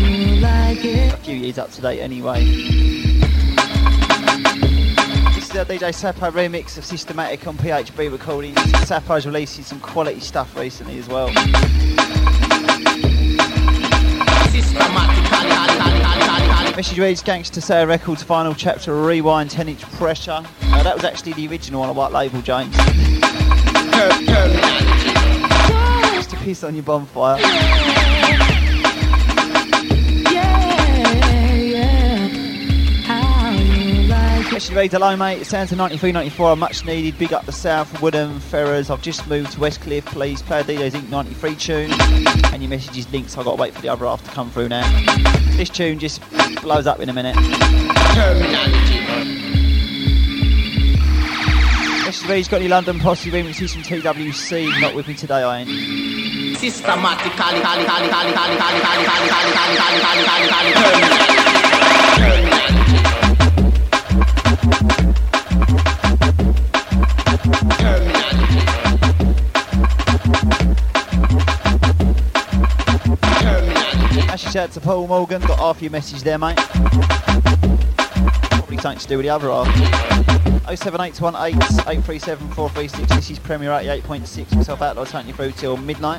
few years up to date anyway. This is a DJ Sapo remix of Systematic on PHB Recordings. Sapo's releasing some quality stuff recently as well. Message reads: Gangster Sarah Records final chapter Rewind 10-inch Pressure. That was actually the original on a white label, James. Just to piss on your bonfire. Message reads: hello mate, it sounds of 93-94 are much needed. Big up the South, Woodham, Ferrers. I've just moved to Westcliff. Please play a DJ's Inc 93 tune. And your message is links. I've got to wait for the other half to come through now. This tune just blows up in a minute. Message reads: got any London Posse remixes from TWC? Not with me today, I ain't. Systematically. Shout out to Paul Morgan, got half your message there, mate. Probably something to do with the other half. 07818 837 436. This is Premier 88.6. Myself Outlaw taking you through till midnight.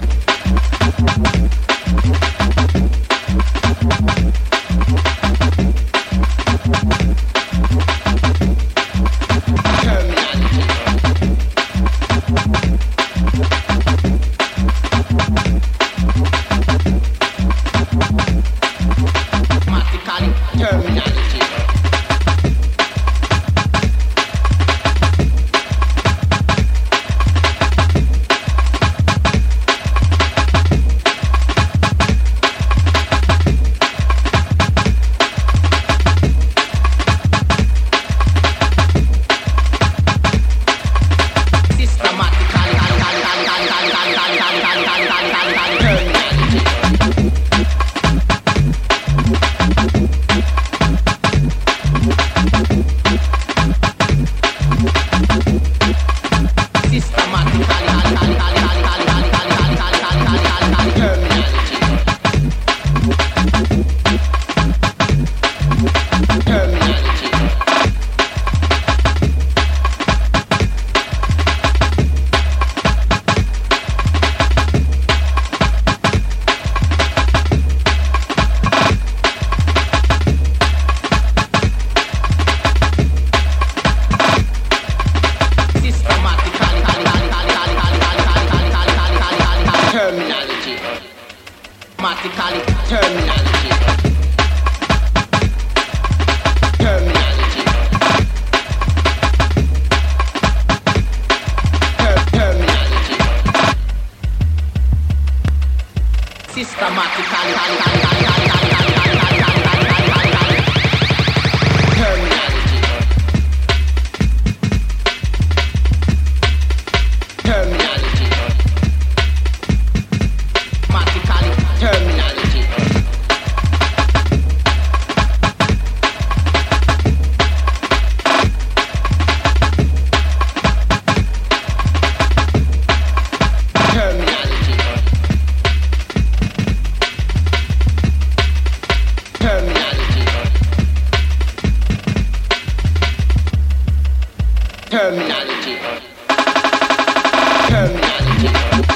Terminology. Terminology.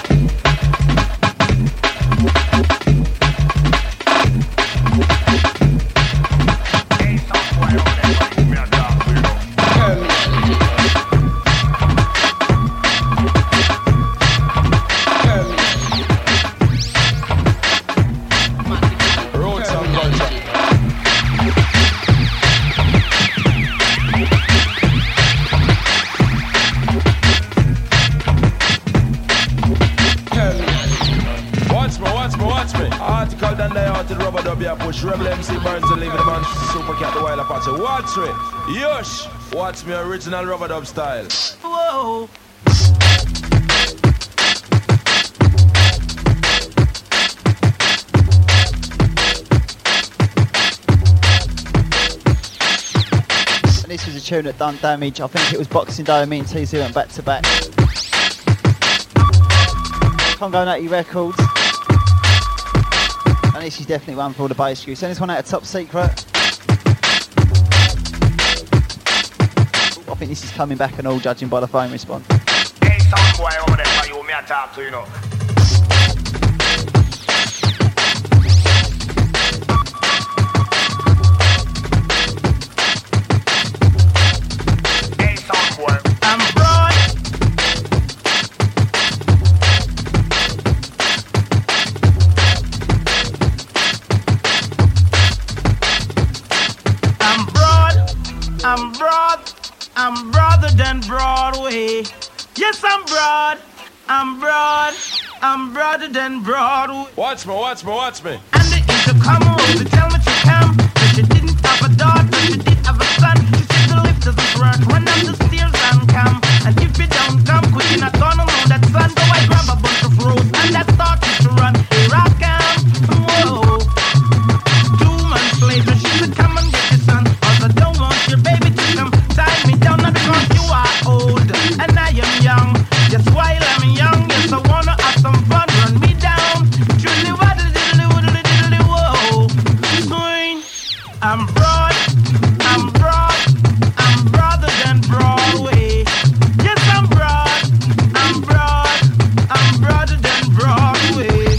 Push Rebel MC Burns and leave the man Super Cat the Wild Apache. Watch it, Yush. Watch me original rubber dub style. Whoa. And this was a tune that done damage. I think it was Boxing Day. Me and TC went back to back. Congo Nutty Records. And this is definitely one for all the bass crew. Send this one out of Top Secret. I think this is coming back and all, judging by the phone response. Hey, sound boy over there for you, me I talk to, you know. Hey, sound boy. I'm broad. I'm broader than Broadway. Yes, I'm broad. I'm broader than Broadway. Watch me. And the intercom room to tell me to come. That you didn't have a daughter, but you did have a son. She said the lift doesn't work. Run down the stairs and come. And if you don't come quick, you're not gonna know that son. So I grab a bunch of roses and that started to run. Here I come. Whoa. 2 months later, she said, come and get your son. Cause I don't want your baby to come tie me down. Not because you are old and I am young. Just while I'm young, yes, I wanna have some fun. Run me down. Truly, what a diddly, whoa. Swing. I'm broad broader than Broadway. Yes, I'm broad broader than Broadway.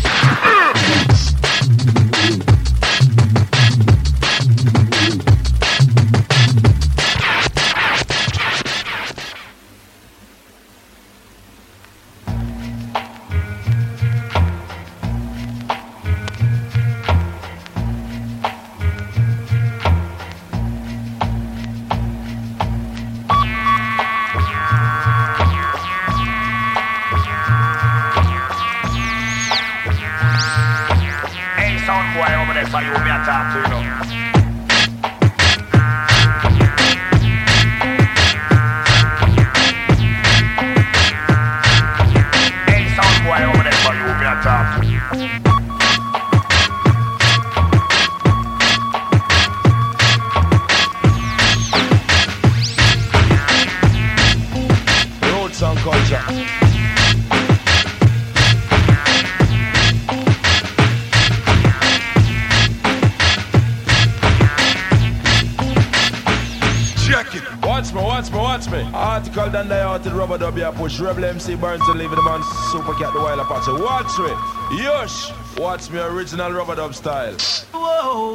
Hey, sound boy over there, so you me a talk to, you know. Hey, sound boy over there, so you me a talk to. Roots and culture. Watch me. Article done the arted rubber dub here push Rebel MC Burns and leave the man Super Cat the Wild Apache. Watch me. Yush. Watch me original rubber dub style. Whoa.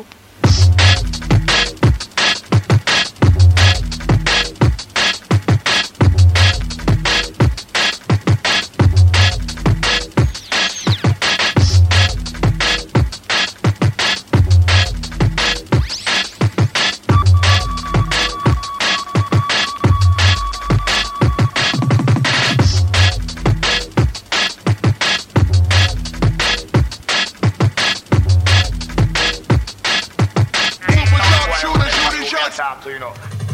So you know.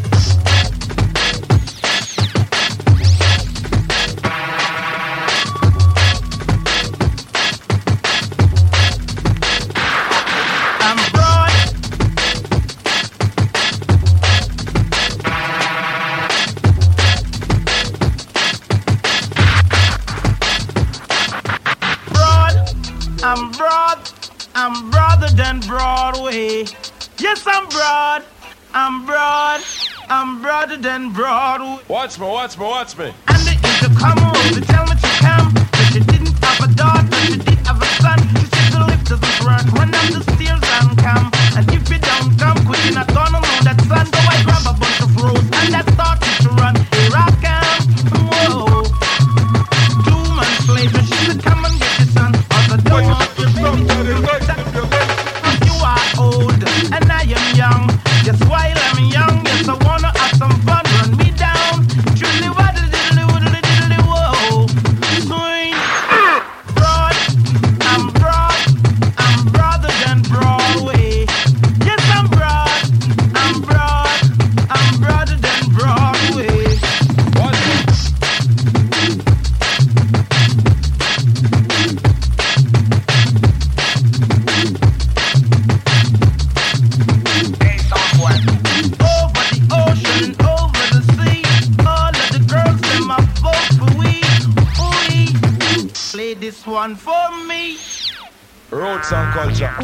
I'm broad. I'm broader than Broadway. Yes, I'm broad. I'm broader than Broadway. Watch me. And they used to come home to tell me to come, but she didn't have a daughter, she did have a son. She said the lift doesn't work, run up the stairs and come. And if you don't come quick, you're not gonna know that son. Go I grab a bunch of roses and that started to run. Here I come, whoa. 2 months later, she said come and get your son. Also don't want your baby to you are old and I am young. Just while I'm young, yes I wanna have some fun. Run me down, truly waddle diddly diddly whoa. Swing, broad, I'm broader than Broadway. Yes I'm broader than Broadway. Over the ocean, over the sea, all of the girls them a vote for we. Ooh, play this one for me. Roots and culture.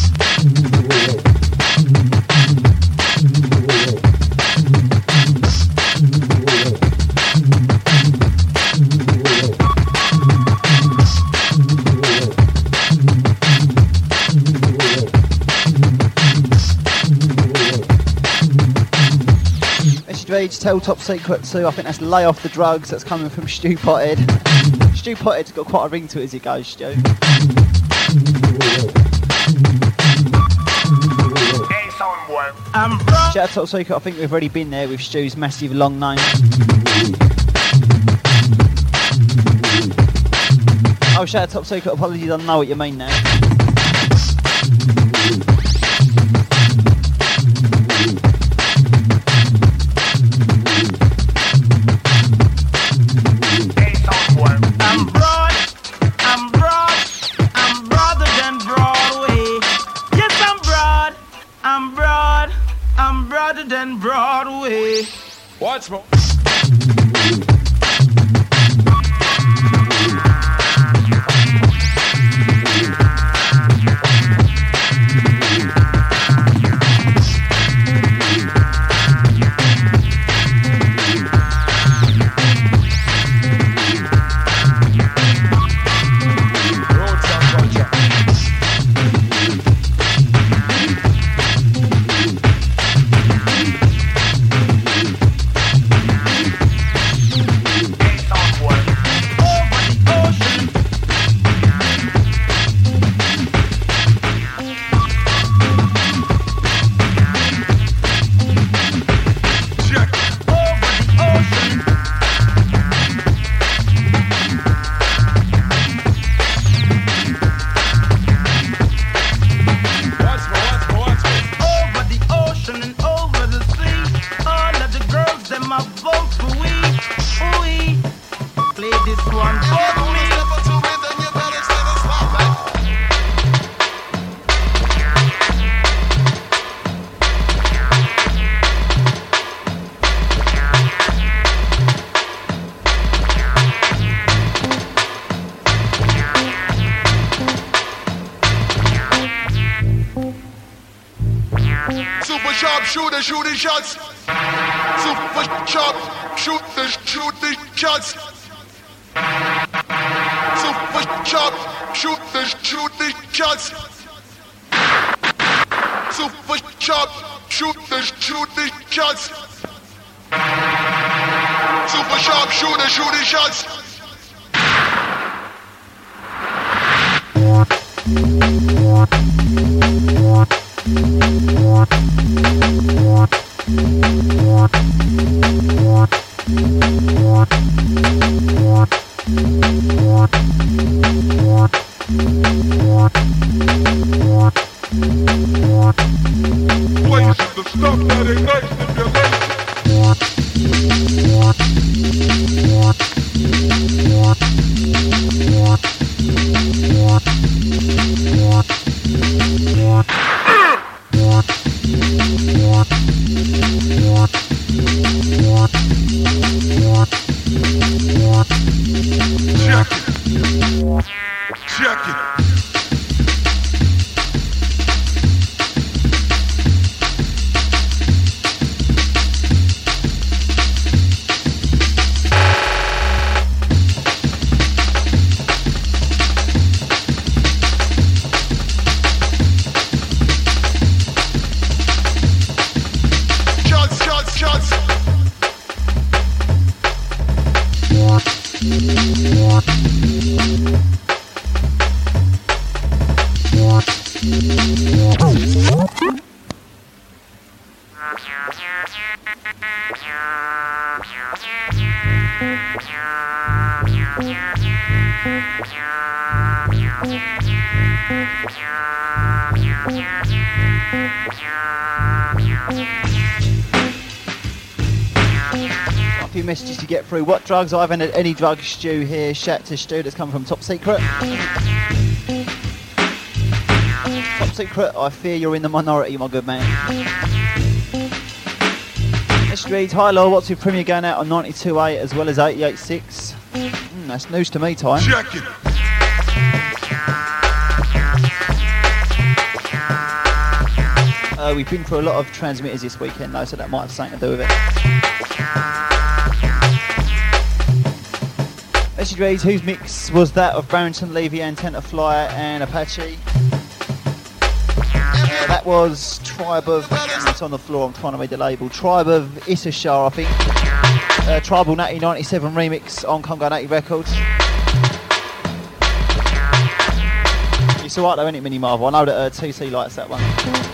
Message Rage, tell Top Secret 2, I think that's Lay Off the Drugs, that's coming from Stu Potted. Stu Potted's got quite a ring to it as it goes, Stu. Shout out to Top Secret, I think we've already been there with Stu's massive long name. Oh, shout out Top Secret, apologies, I don't know what you mean now. I'm broader than Broadway. Yes, I'm broader than Broadway. Watch me. Shooting shots. Super sharp. Shoot the shots. Super sharp. Shoot the shots. Super sharp. Shoot the shots. Super sharp. Shoot the shooting shots. Places the stuff that ain't nice if you're Check it. A few messages to get through. What drugs? I haven't had any drugs, Stu here. Shout to Stu, that's come from Top Secret. Top Secret, I fear you're in the minority, my good man. Mr. Reed, hi Law, what's your premiere going out on 92.8 as well as 88.6? That's news to me, Ty. Check it. We've been through a lot of transmitters this weekend though, so that might have something to do with it. Message reads, whose mix was that of Barrington Levy, Antenna Flyer and Apache? That was Tribe of... It's on the floor, I'm trying to read the label. Tribe of Issachar, I think. Tribal Natty 97 remix on Congo Natty Records. It's alright though, ain't it, Mini Marvel? I know that TC likes that one.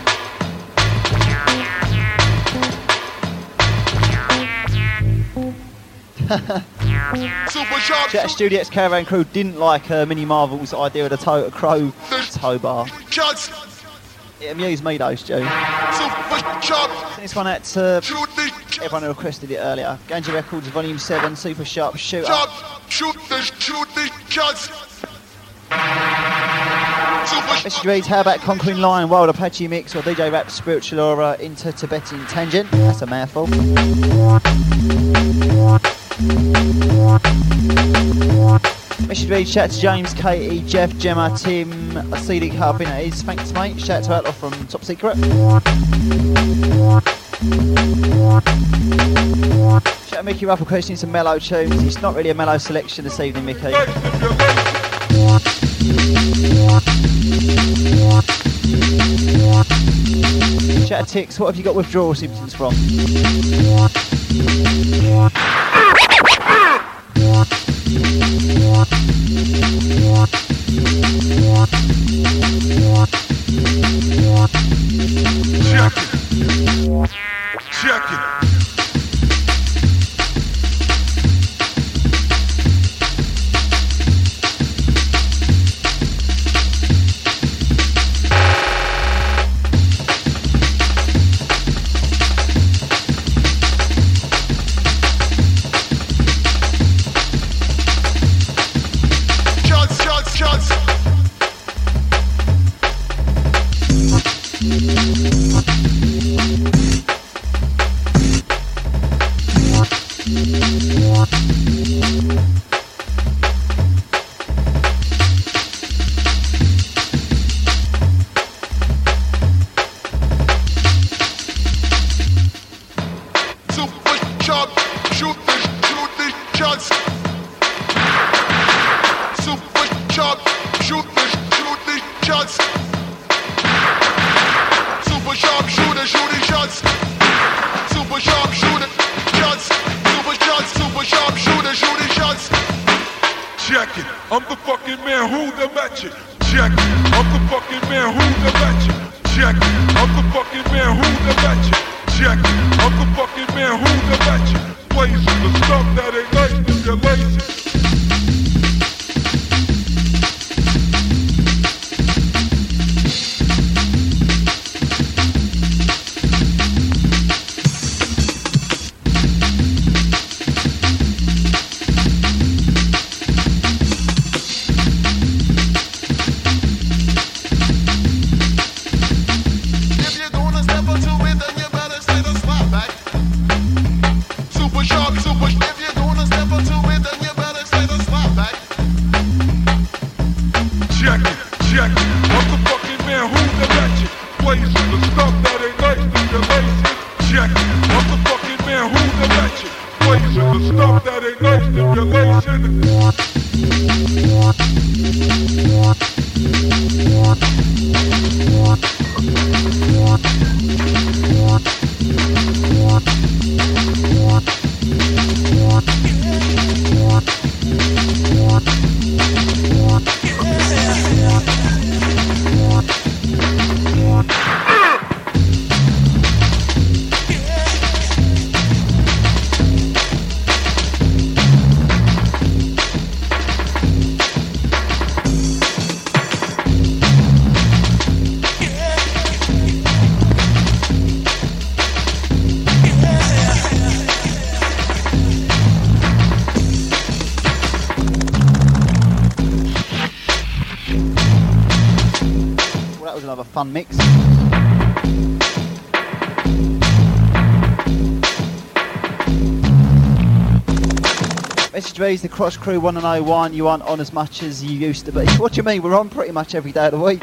Jet Studio X Caravan Crew didn't like Mini Marvel's idea of the Crow tow bar. It amused me though, Stu. This one at everyone who requested it earlier. Ganja Records Volume 7, Super Sharp Shooter. Message reads, how about Conquering Lion, Wild Apache Mix or DJ Rap Spiritual Aura into Tibetan Tangent? That's a mouthful. Message reads, shout to James, Katie, Jeff, Gemma, Tim, Acetic Hub in it is. Thanks mate. Shout to Outlaw from Top Secret. Shout to Mickey Ruffle questioning some mellow tunes. It's not really a mellow selection this evening, Mickey. Shout to Tix, what have you got withdrawal symptoms from? Check it. fun mix. Message reads, the Cross Crew 101, you aren't on as much as you used to be. What do you mean? We're on pretty much every day of the week.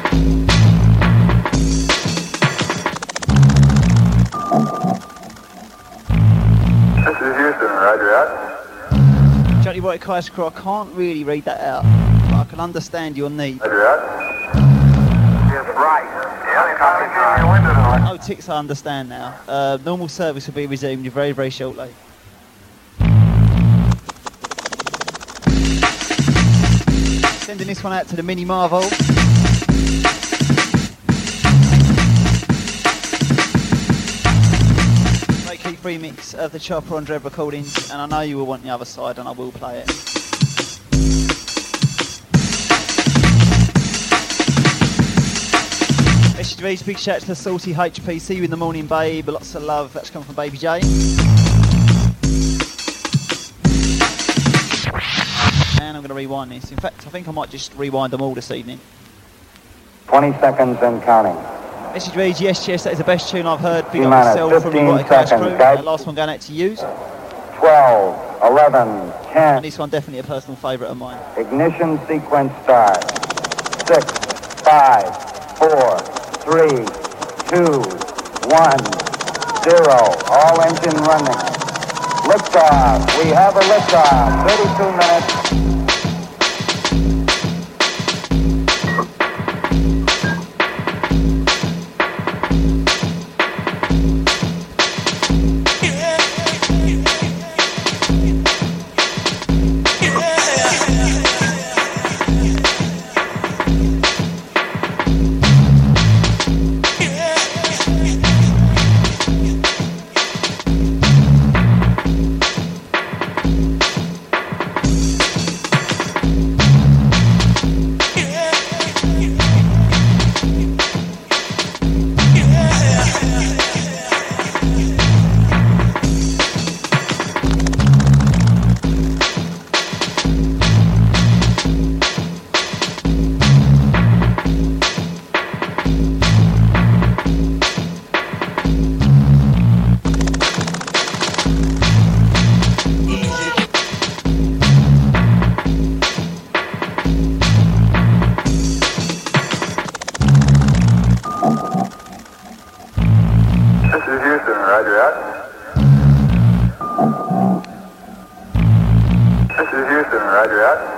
This is Houston, roger that. Johnny White Kaiser Crew, I can't really read that out, but I can understand your need. Roger that. Yes, right. Yeah, Oh, ticks, I understand now. Normal service will be resumed very, very shortly. Sending this one out to the Mini Marvel. Great Keith remix of the Chopper on Dread Recordings, and I know you will want the other side, and I will play it. Message reads, big shout to the Salty HP. See you in the morning, babe. Lots of love. That's coming from Baby J. And I'm going to rewind this. In fact, I think I might just rewind them all this evening. 20 seconds and counting. Message reads, yes, that is the best tune I've heard. Big up T-minus yourself from the 15 Rocket Crash seconds, Crew. guys. Last one going out to you. 12, 11, 10. And this one definitely a personal favourite of mine. Ignition sequence start. 6, 5, 4, 3, 2, 1, 0. All engine running. Liftoff. We have a liftoff. 32 minutes. This is Houston, roger that.